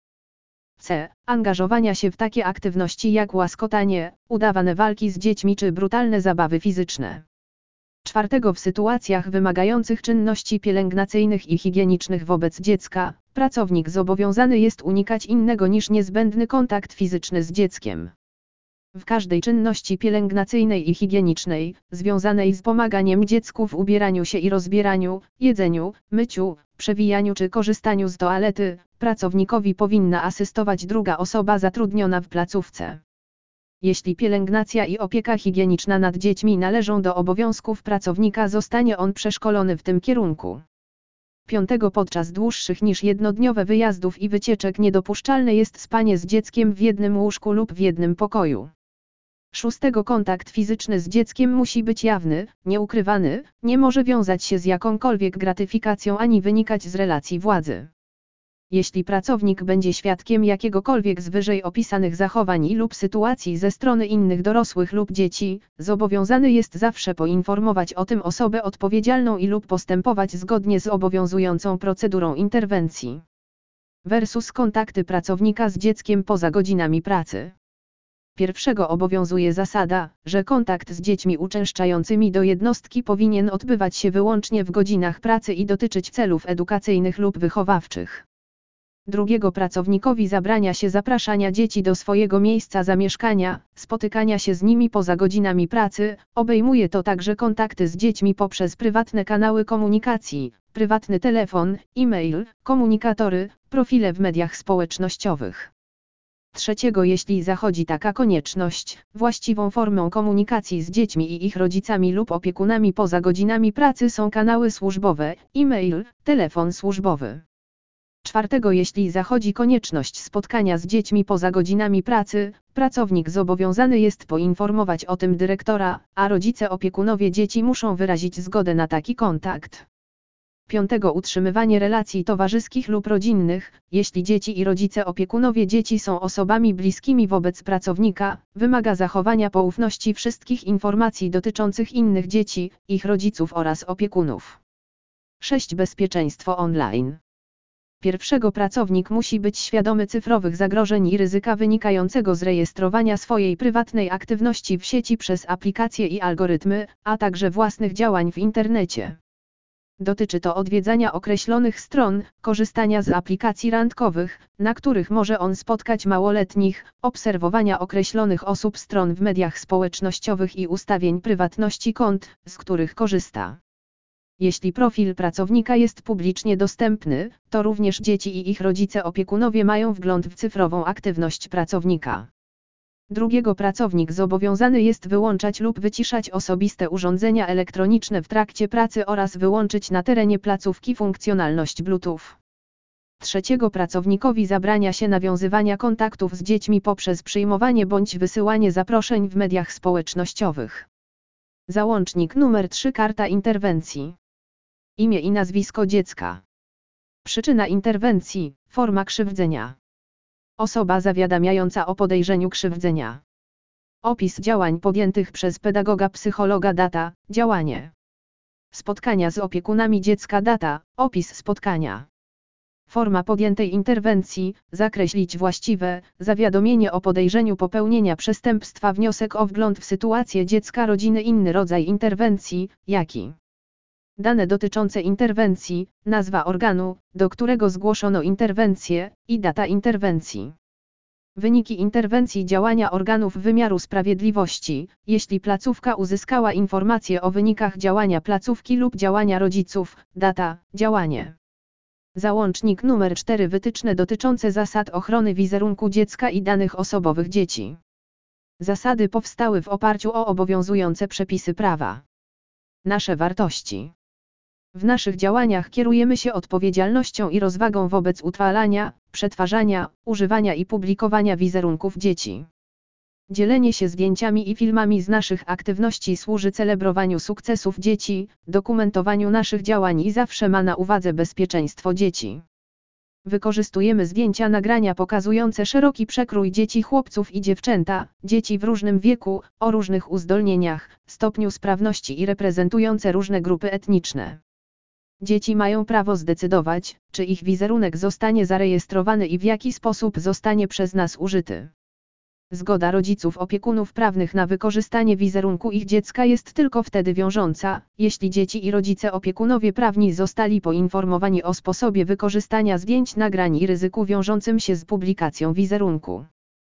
Speaker 1: c. Angażowania się w takie aktywności jak łaskotanie, udawane walki z dziećmi czy brutalne zabawy fizyczne. 4. W sytuacjach wymagających czynności pielęgnacyjnych i higienicznych wobec dziecka, pracownik zobowiązany jest unikać innego niż niezbędny kontakt fizyczny z dzieckiem. W każdej czynności pielęgnacyjnej i higienicznej, związanej z pomaganiem dziecku w ubieraniu się i rozbieraniu, jedzeniu, myciu, przewijaniu czy korzystaniu z toalety, pracownikowi powinna asystować druga osoba zatrudniona w placówce. Jeśli pielęgnacja i opieka higieniczna nad dziećmi należą do obowiązków pracownika, zostanie on przeszkolony w tym kierunku. 5. Podczas dłuższych niż jednodniowe wyjazdów i wycieczek niedopuszczalne jest spanie z dzieckiem w jednym łóżku lub w jednym pokoju. 6. Kontakt fizyczny z dzieckiem musi być jawny, nieukrywany, nie może wiązać się z jakąkolwiek gratyfikacją ani wynikać z relacji władzy. Jeśli pracownik będzie świadkiem jakiegokolwiek z wyżej opisanych zachowań lub sytuacji ze strony innych dorosłych lub dzieci, zobowiązany jest zawsze poinformować o tym osobę odpowiedzialną lub postępować zgodnie z obowiązującą procedurą interwencji. versus kontakty pracownika z dzieckiem poza godzinami pracy. Pierwszego obowiązuje zasada, że kontakt z dziećmi uczęszczającymi do jednostki powinien odbywać się wyłącznie w godzinach pracy i dotyczyć celów edukacyjnych lub wychowawczych. Drugiego pracownikowi zabrania się zapraszania dzieci do swojego miejsca zamieszkania, spotykania się z nimi poza godzinami pracy, obejmuje to także kontakty z dziećmi poprzez prywatne kanały komunikacji, prywatny telefon, e-mail, komunikatory, profile w mediach społecznościowych. Trzeciego, jeśli zachodzi taka konieczność, właściwą formą komunikacji z dziećmi i ich rodzicami lub opiekunami poza godzinami pracy są kanały służbowe, e-mail, telefon służbowy. Czwartego, jeśli zachodzi konieczność spotkania z dziećmi poza godzinami pracy, pracownik zobowiązany jest poinformować o tym dyrektora, a rodzice opiekunowie dzieci muszą wyrazić zgodę na taki kontakt. Piątego, utrzymywanie relacji towarzyskich lub rodzinnych, jeśli dzieci i rodzice opiekunowie dzieci są osobami bliskimi wobec pracownika, wymaga zachowania poufności wszystkich informacji dotyczących innych dzieci, ich rodziców oraz opiekunów. 6. Bezpieczeństwo online. Pierwszego, pracownik musi być świadomy cyfrowych zagrożeń i ryzyka wynikającego z rejestrowania swojej prywatnej aktywności w sieci przez aplikacje i algorytmy, a także własnych działań w internecie. Dotyczy to odwiedzania określonych stron, korzystania z aplikacji randkowych, na których może on spotkać małoletnich, obserwowania określonych osób, stron w mediach społecznościowych i ustawień prywatności kont, z których korzysta. Jeśli profil pracownika jest publicznie dostępny, to również dzieci i ich rodzice opiekunowie mają wgląd w cyfrową aktywność pracownika. Drugiego, pracownik zobowiązany jest wyłączać lub wyciszać osobiste urządzenia elektroniczne w trakcie pracy oraz wyłączyć na terenie placówki funkcjonalność Bluetooth. Trzeciego, pracownikowi zabrania się nawiązywania kontaktów z dziećmi poprzez przyjmowanie bądź wysyłanie zaproszeń w mediach społecznościowych. Załącznik numer 3. Karta interwencji. Imię i nazwisko dziecka. Przyczyna interwencji, forma krzywdzenia. Osoba zawiadamiająca o podejrzeniu krzywdzenia. Opis działań podjętych przez pedagoga psychologa. Data, działanie. Spotkania z opiekunami dziecka. Data, opis spotkania. Forma podjętej interwencji, zakreślić właściwe, zawiadomienie o podejrzeniu popełnienia przestępstwa, wniosek o wgląd w sytuację dziecka, rodziny, inny rodzaj interwencji, jaki. Dane dotyczące interwencji, nazwa organu, do którego zgłoszono interwencję, i data interwencji. Wyniki interwencji, działania organów wymiaru sprawiedliwości, jeśli placówka uzyskała informacje o wynikach działania placówki lub działania rodziców, data, działanie. Załącznik numer 4. Wytyczne dotyczące zasad ochrony wizerunku dziecka i danych osobowych dzieci. Zasady powstały w oparciu o obowiązujące przepisy prawa. Nasze wartości. W naszych działaniach kierujemy się odpowiedzialnością i rozwagą wobec utrwalania, przetwarzania, używania i publikowania wizerunków dzieci. Dzielenie się zdjęciami i filmami z naszych aktywności służy celebrowaniu sukcesów dzieci, dokumentowaniu naszych działań i zawsze ma na uwadze bezpieczeństwo dzieci. Wykorzystujemy zdjęcia, nagrania pokazujące szeroki przekrój dzieci, chłopców i dziewczęta, dzieci w różnym wieku, o różnych uzdolnieniach, stopniu sprawności i reprezentujące różne grupy etniczne. Dzieci mają prawo zdecydować, czy ich wizerunek zostanie zarejestrowany i w jaki sposób zostanie przez nas użyty. Zgoda rodziców opiekunów prawnych na wykorzystanie wizerunku ich dziecka jest tylko wtedy wiążąca, jeśli dzieci i rodzice opiekunowie prawni zostali poinformowani o sposobie wykorzystania zdjęć, nagrań i ryzyku wiążącym się z publikacją wizerunku.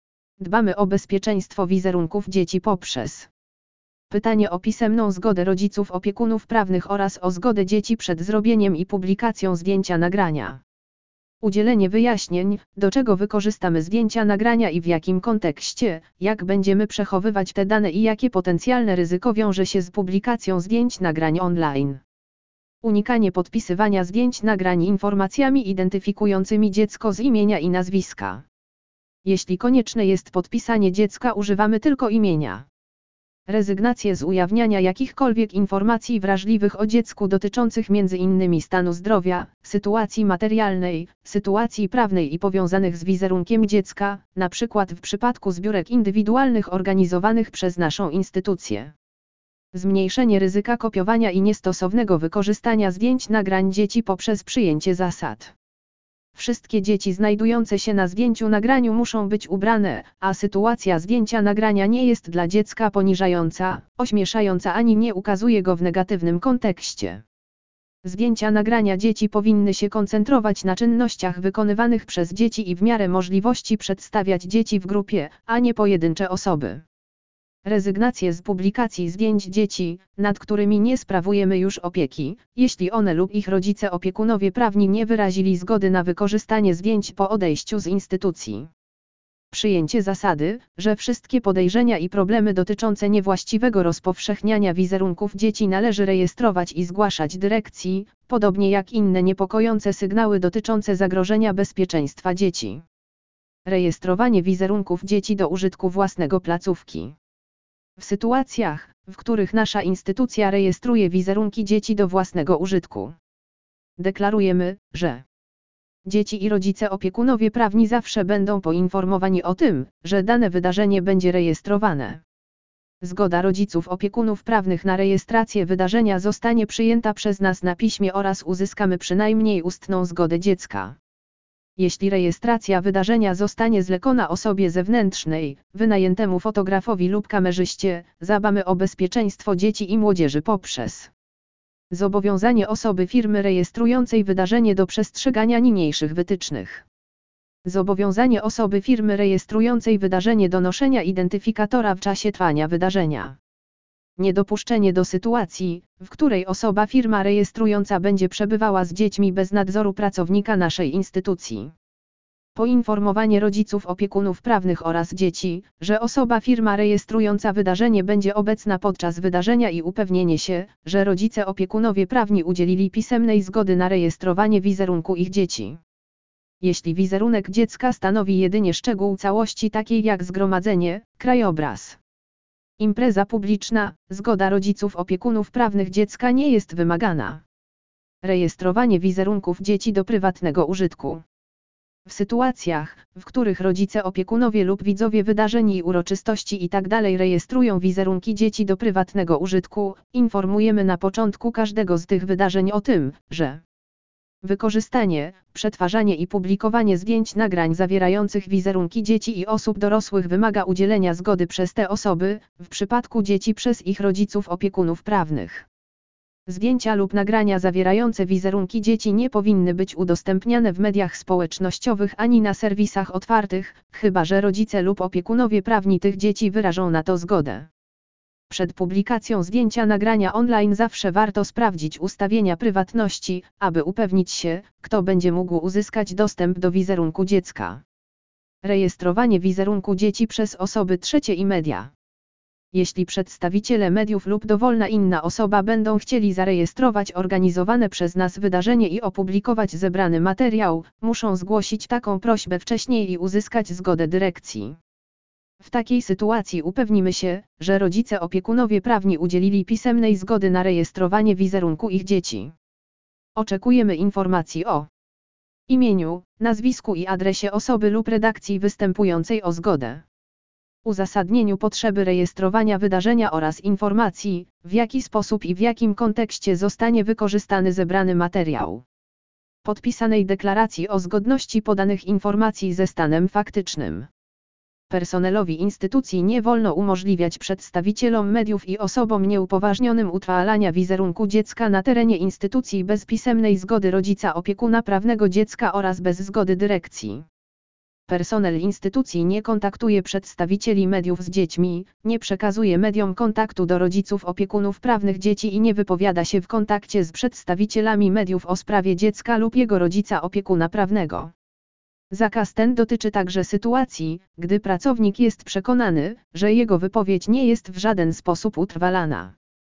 Speaker 1: Dbamy o bezpieczeństwo wizerunków dzieci poprzez pytanie o pisemną zgodę rodziców opiekunów prawnych oraz o zgodę dzieci przed zrobieniem i publikacją zdjęcia, nagrania. Udzielenie wyjaśnień, do czego wykorzystamy zdjęcia, nagrania i w jakim kontekście, jak będziemy przechowywać te dane i jakie potencjalne ryzyko wiąże się z publikacją zdjęć, nagrań online. Unikanie podpisywania zdjęć, nagrań informacjami identyfikującymi dziecko z imienia i nazwiska. Jeśli konieczne jest podpisanie dziecka, używamy tylko imienia. Rezygnację z ujawniania jakichkolwiek informacji wrażliwych o dziecku dotyczących m.in. stanu zdrowia, sytuacji materialnej, sytuacji prawnej i powiązanych z wizerunkiem dziecka, np. w przypadku zbiórek indywidualnych organizowanych przez naszą instytucję. Zmniejszenie ryzyka kopiowania i niestosownego wykorzystania zdjęć, nagrań dzieci poprzez przyjęcie zasad Wszystkie dzieci znajdujące się na zdjęciu nagraniu muszą być ubrane, a sytuacja zdjęcia nagrania nie jest dla dziecka poniżająca, ośmieszająca ani nie ukazuje go w negatywnym kontekście. Zdjęcia nagrania dzieci powinny się koncentrować na czynnościach wykonywanych przez dzieci i w miarę możliwości przedstawiać dzieci w grupie, a nie pojedyncze osoby. Rezygnację z publikacji zdjęć dzieci, nad którymi nie sprawujemy już opieki, jeśli one lub ich rodzice opiekunowie prawni nie wyrazili zgody na wykorzystanie zdjęć po odejściu z instytucji. Przyjęcie zasady, że wszystkie podejrzenia i problemy dotyczące niewłaściwego rozpowszechniania wizerunków dzieci należy rejestrować i zgłaszać dyrekcji, podobnie jak inne niepokojące sygnały dotyczące zagrożenia bezpieczeństwa dzieci. Rejestrowanie wizerunków dzieci do użytku własnego placówki. W sytuacjach, w których nasza instytucja rejestruje wizerunki dzieci do własnego użytku, deklarujemy, że dzieci i rodzice opiekunowie prawni zawsze będą poinformowani o tym, że dane wydarzenie będzie rejestrowane. Zgoda rodziców opiekunów prawnych na rejestrację wydarzenia zostanie przyjęta przez nas na piśmie oraz uzyskamy przynajmniej ustną zgodę dziecka. Jeśli rejestracja wydarzenia zostanie zlecona osobie zewnętrznej, wynajętemu fotografowi lub kamerzyście, zadbamy o bezpieczeństwo dzieci i młodzieży poprzez zobowiązanie osoby firmy rejestrującej wydarzenie do przestrzegania niniejszych wytycznych. Zobowiązanie osoby firmy rejestrującej wydarzenie do noszenia identyfikatora w czasie trwania wydarzenia. Niedopuszczenie do sytuacji, w której osoba firma rejestrująca będzie przebywała z dziećmi bez nadzoru pracownika naszej instytucji. Poinformowanie rodziców opiekunów prawnych oraz dzieci, że osoba firma rejestrująca wydarzenie będzie obecna podczas wydarzenia i upewnienie się, że rodzice opiekunowie prawni udzielili pisemnej zgody na rejestrowanie wizerunku ich dzieci. Jeśli wizerunek dziecka stanowi jedynie szczegół całości takiej jak zgromadzenie, krajobraz, impreza publiczna, zgoda rodziców opiekunów prawnych dziecka nie jest wymagana. Rejestrowanie wizerunków dzieci do prywatnego użytku. W sytuacjach, w których rodzice opiekunowie lub widzowie wydarzeń i uroczystości itd. rejestrują wizerunki dzieci do prywatnego użytku, informujemy na początku każdego z tych wydarzeń o tym, że wykorzystanie, przetwarzanie i publikowanie zdjęć nagrań zawierających wizerunki dzieci i osób dorosłych wymaga udzielenia zgody przez te osoby, w przypadku dzieci przez ich rodziców opiekunów prawnych. Zdjęcia lub nagrania zawierające wizerunki dzieci nie powinny być udostępniane w mediach społecznościowych ani na serwisach otwartych, chyba że rodzice lub opiekunowie prawni tych dzieci wyrażą na to zgodę. Przed publikacją zdjęcia nagrania online zawsze warto sprawdzić ustawienia prywatności, aby upewnić się, kto będzie mógł uzyskać dostęp do wizerunku dziecka. Rejestrowanie wizerunku dzieci przez osoby trzecie i media. Jeśli przedstawiciele mediów lub dowolna inna osoba będą chcieli zarejestrować organizowane przez nas wydarzenie i opublikować zebrany materiał, muszą zgłosić taką prośbę wcześniej i uzyskać zgodę dyrekcji. W takiej sytuacji upewnimy się, że rodzice opiekunowie prawni udzielili pisemnej zgody na rejestrowanie wizerunku ich dzieci. Oczekujemy informacji o imieniu, nazwisku i adresie osoby lub redakcji występującej o zgodę, uzasadnieniu potrzeby rejestrowania wydarzenia oraz informacji, w jaki sposób i w jakim kontekście zostanie wykorzystany zebrany materiał. Podpisanej deklaracji o zgodności podanych informacji ze stanem faktycznym. Personelowi instytucji nie wolno umożliwiać przedstawicielom mediów i osobom nieupoważnionym utrwalania wizerunku dziecka na terenie instytucji bez pisemnej zgody rodzica opiekuna prawnego dziecka oraz bez zgody dyrekcji. Personel instytucji nie kontaktuje przedstawicieli mediów z dziećmi, nie przekazuje mediom kontaktu do rodziców opiekunów prawnych dzieci i nie wypowiada się w kontakcie z przedstawicielami mediów o sprawie dziecka lub jego rodzica opiekuna prawnego. Zakaz ten dotyczy także sytuacji, gdy pracownik jest przekonany, że jego wypowiedź nie jest w żaden sposób utrwalana.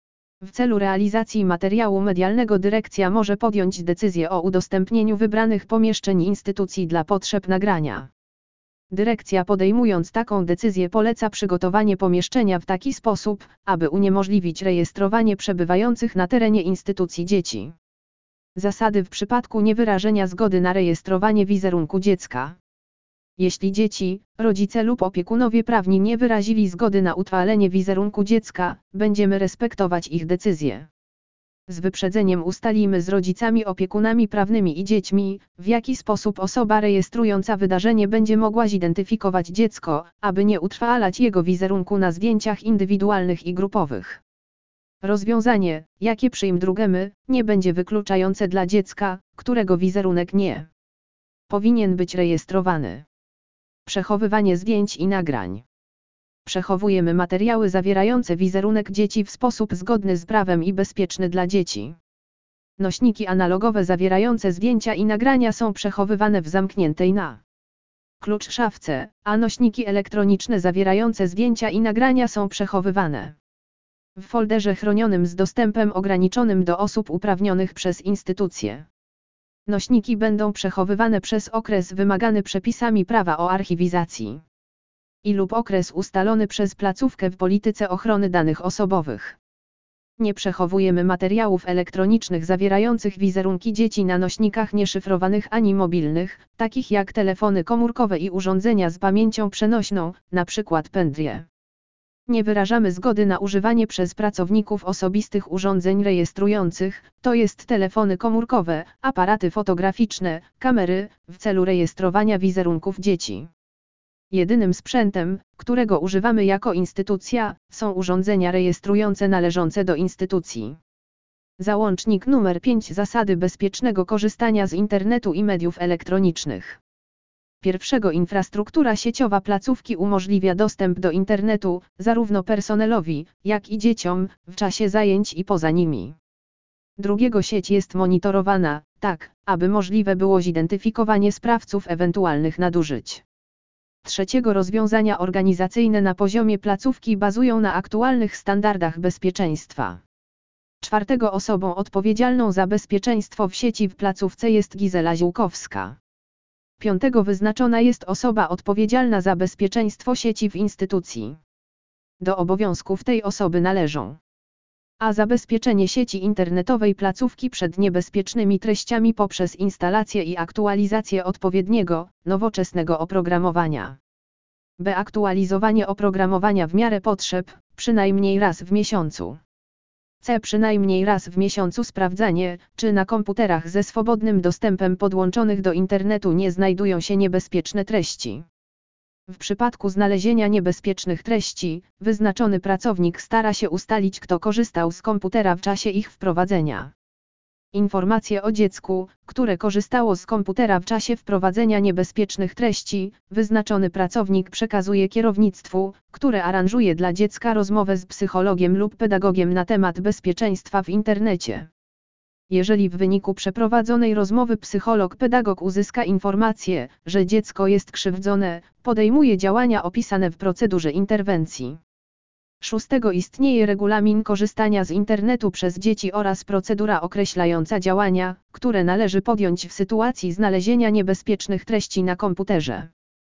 Speaker 1: W celu realizacji materiału medialnego dyrekcja może podjąć decyzję o udostępnieniu wybranych pomieszczeń instytucji dla potrzeb nagrania. Dyrekcja podejmując taką decyzję poleca przygotowanie pomieszczenia w taki sposób, aby uniemożliwić rejestrowanie przebywających na terenie instytucji dzieci. Zasady w przypadku niewyrażenia zgody na rejestrowanie wizerunku dziecka. Jeśli dzieci, rodzice lub opiekunowie prawni nie wyrazili zgody na utrwalenie wizerunku dziecka, będziemy respektować ich decyzję. Z wyprzedzeniem ustalimy z rodzicami, opiekunami prawnymi i dziećmi, w jaki sposób osoba rejestrująca wydarzenie będzie mogła zidentyfikować dziecko, aby nie utrwalać jego wizerunku na zdjęciach indywidualnych i grupowych. Rozwiązanie, jakie przyjmiemy, nie będzie wykluczające dla dziecka, którego wizerunek nie powinien być rejestrowany. Przechowywanie zdjęć i nagrań. Przechowujemy materiały zawierające wizerunek dzieci w sposób zgodny z prawem i bezpieczny dla dzieci. Nośniki analogowe zawierające zdjęcia i nagrania są przechowywane w zamkniętej na klucz szafce, a nośniki elektroniczne zawierające zdjęcia i nagrania są przechowywane w folderze chronionym z dostępem ograniczonym do osób uprawnionych przez instytucje. Nośniki będą przechowywane przez okres wymagany przepisami prawa o archiwizacji lub okres ustalony przez placówkę w polityce ochrony danych osobowych. Nie przechowujemy materiałów elektronicznych zawierających wizerunki dzieci na nośnikach nieszyfrowanych ani mobilnych, takich jak telefony komórkowe i urządzenia z pamięcią przenośną, np. pendrive. Nie wyrażamy zgody na używanie przez pracowników osobistych urządzeń rejestrujących, to jest telefony komórkowe, aparaty fotograficzne, kamery, w celu rejestrowania wizerunków dzieci. Jedynym sprzętem, którego używamy jako instytucja, są urządzenia rejestrujące należące do instytucji. Załącznik nr 5 Zasady bezpiecznego korzystania z internetu i mediów elektronicznych. Pierwszego infrastruktura sieciowa placówki umożliwia dostęp do internetu, zarówno personelowi, jak i dzieciom, w czasie zajęć i poza nimi. Drugiego sieć jest monitorowana, tak, aby możliwe było zidentyfikowanie sprawców ewentualnych nadużyć. Trzeciego rozwiązania organizacyjne na poziomie placówki bazują na aktualnych standardach bezpieczeństwa. Czwartego osobą odpowiedzialną za bezpieczeństwo w sieci w placówce jest Gizela Ziółkowska. Piątego wyznaczona jest osoba odpowiedzialna za bezpieczeństwo sieci w instytucji. Do obowiązków tej osoby należą: a. Zabezpieczenie sieci internetowej placówki przed niebezpiecznymi treściami poprzez instalację i aktualizację odpowiedniego, nowoczesnego oprogramowania. b. Aktualizowanie oprogramowania w miarę potrzeb, przynajmniej raz w miesiącu. c. Przynajmniej raz w miesiącu sprawdzanie, czy na komputerach ze swobodnym dostępem podłączonych do internetu nie znajdują się niebezpieczne treści. W przypadku znalezienia niebezpiecznych treści, wyznaczony pracownik stara się ustalić, kto korzystał z komputera w czasie ich wprowadzenia. Informacje o dziecku, które korzystało z komputera w czasie wprowadzenia niebezpiecznych treści, wyznaczony pracownik przekazuje kierownictwu, które aranżuje dla dziecka rozmowę z psychologiem lub pedagogiem na temat bezpieczeństwa w internecie. Jeżeli w wyniku przeprowadzonej rozmowy psycholog-pedagog uzyska informację, że dziecko jest krzywdzone, podejmuje działania opisane w procedurze interwencji. 6. Istnieje regulamin korzystania z internetu przez dzieci oraz procedura określająca działania, które należy podjąć w sytuacji znalezienia niebezpiecznych treści na komputerze.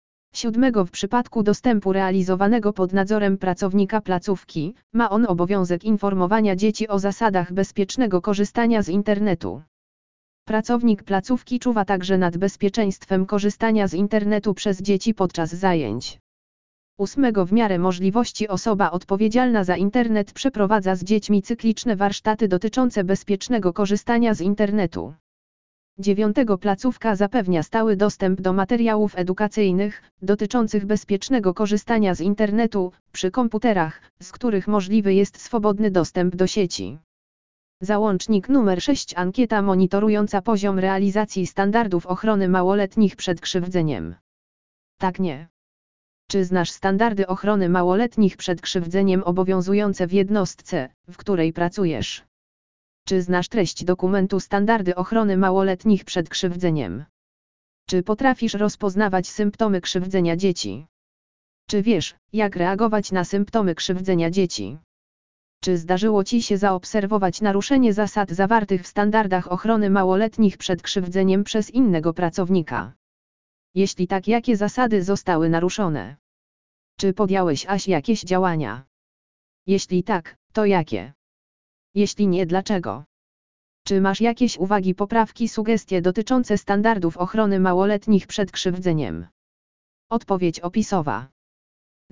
Speaker 1: 7. W przypadku dostępu realizowanego pod nadzorem pracownika placówki, ma on obowiązek informowania dzieci o zasadach bezpiecznego korzystania z internetu. Pracownik placówki czuwa także nad bezpieczeństwem korzystania z internetu przez dzieci podczas zajęć. 8. W miarę możliwości osoba odpowiedzialna za internet przeprowadza z dziećmi cykliczne warsztaty dotyczące bezpiecznego korzystania z internetu. 9. Placówka zapewnia stały dostęp do materiałów edukacyjnych, dotyczących bezpiecznego korzystania z internetu, przy komputerach, z których możliwy jest swobodny dostęp do sieci. Załącznik nr 6 Ankieta monitorująca poziom realizacji standardów ochrony małoletnich przed krzywdzeniem. Tak, nie. Czy znasz standardy ochrony małoletnich przed krzywdzeniem obowiązujące w jednostce, w której pracujesz? Czy znasz treść dokumentu Standardy ochrony małoletnich przed krzywdzeniem? Czy potrafisz rozpoznawać symptomy krzywdzenia dzieci? Czy wiesz, jak reagować na symptomy krzywdzenia dzieci? Czy zdarzyło Ci się zaobserwować naruszenie zasad zawartych w standardach ochrony małoletnich przed krzywdzeniem przez innego pracownika? Jeśli tak, jakie zasady zostały naruszone? Czy podjąłeś jakieś działania? Jeśli tak, to jakie? Jeśli nie, dlaczego? Czy masz jakieś uwagi, poprawki, sugestie dotyczące standardów ochrony małoletnich przed krzywdzeniem? Odpowiedź opisowa.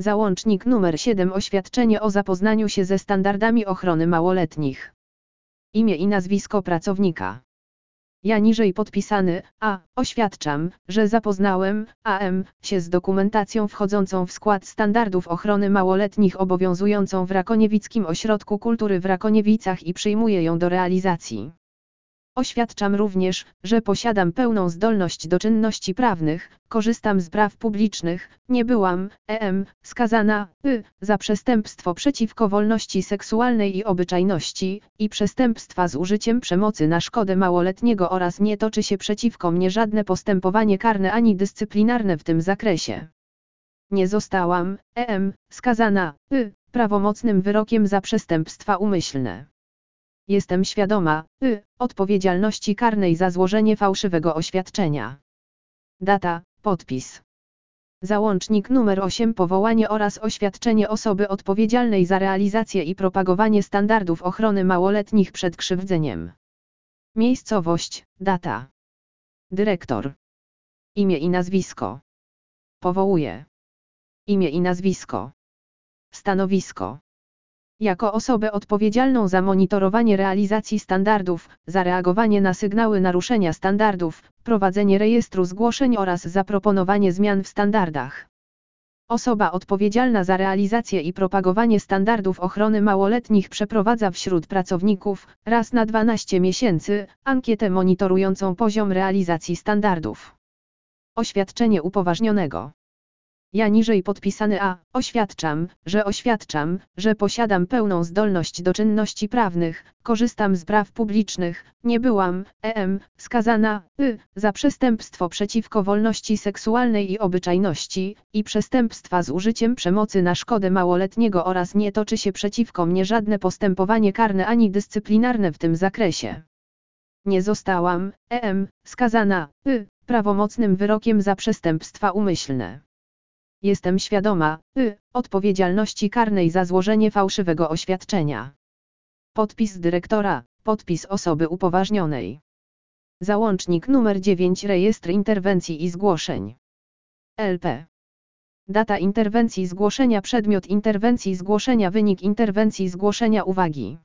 Speaker 1: Załącznik nr 7 Oświadczenie o zapoznaniu się ze standardami ochrony małoletnich. Imię i nazwisko pracownika. Ja niżej podpisany, A. Oświadczam, że zapoznałem się z dokumentacją wchodzącą w skład standardów ochrony małoletnich obowiązującą w Rakoniewickim Ośrodku Kultury w Rakoniewicach i przyjmuję ją do realizacji. Oświadczam również, że posiadam pełną zdolność do czynności prawnych, korzystam z praw publicznych, nie byłam skazana za przestępstwo przeciwko wolności seksualnej i obyczajności, i przestępstwa z użyciem przemocy na szkodę małoletniego oraz nie toczy się przeciwko mnie żadne postępowanie karne ani dyscyplinarne w tym zakresie. Nie zostałam skazana prawomocnym wyrokiem za przestępstwa umyślne. Jestem świadoma odpowiedzialności karnej za złożenie fałszywego oświadczenia. Data, podpis. Załącznik nr 8 Powołanie oraz oświadczenie osoby odpowiedzialnej za realizację i propagowanie standardów ochrony małoletnich przed krzywdzeniem. Miejscowość, data. Dyrektor. Imię i nazwisko. Powołuje. Imię i nazwisko. Stanowisko. Jako osobę odpowiedzialną za monitorowanie realizacji standardów, za reagowanie na sygnały naruszenia standardów, prowadzenie rejestru zgłoszeń oraz zaproponowanie zmian w standardach. Osoba odpowiedzialna za realizację i propagowanie standardów ochrony małoletnich przeprowadza wśród pracowników, raz na 12 miesięcy, ankietę monitorującą poziom realizacji standardów. Oświadczenie upoważnionego. Ja niżej podpisany A. Oświadczam, że posiadam pełną zdolność do czynności prawnych, korzystam z praw publicznych, nie byłam skazana za przestępstwo przeciwko wolności seksualnej i obyczajności, i przestępstwa z użyciem przemocy na szkodę małoletniego oraz nie toczy się przeciwko mnie żadne postępowanie karne ani dyscyplinarne w tym zakresie. Nie zostałam skazana prawomocnym wyrokiem za przestępstwa umyślne. Jestem świadoma odpowiedzialności karnej za złożenie fałszywego oświadczenia. Podpis dyrektora, podpis osoby upoważnionej. Załącznik nr 9 Rejestr interwencji i zgłoszeń. LP. Data interwencji zgłoszenia Przedmiot interwencji zgłoszenia Wynik interwencji zgłoszenia Uwagi.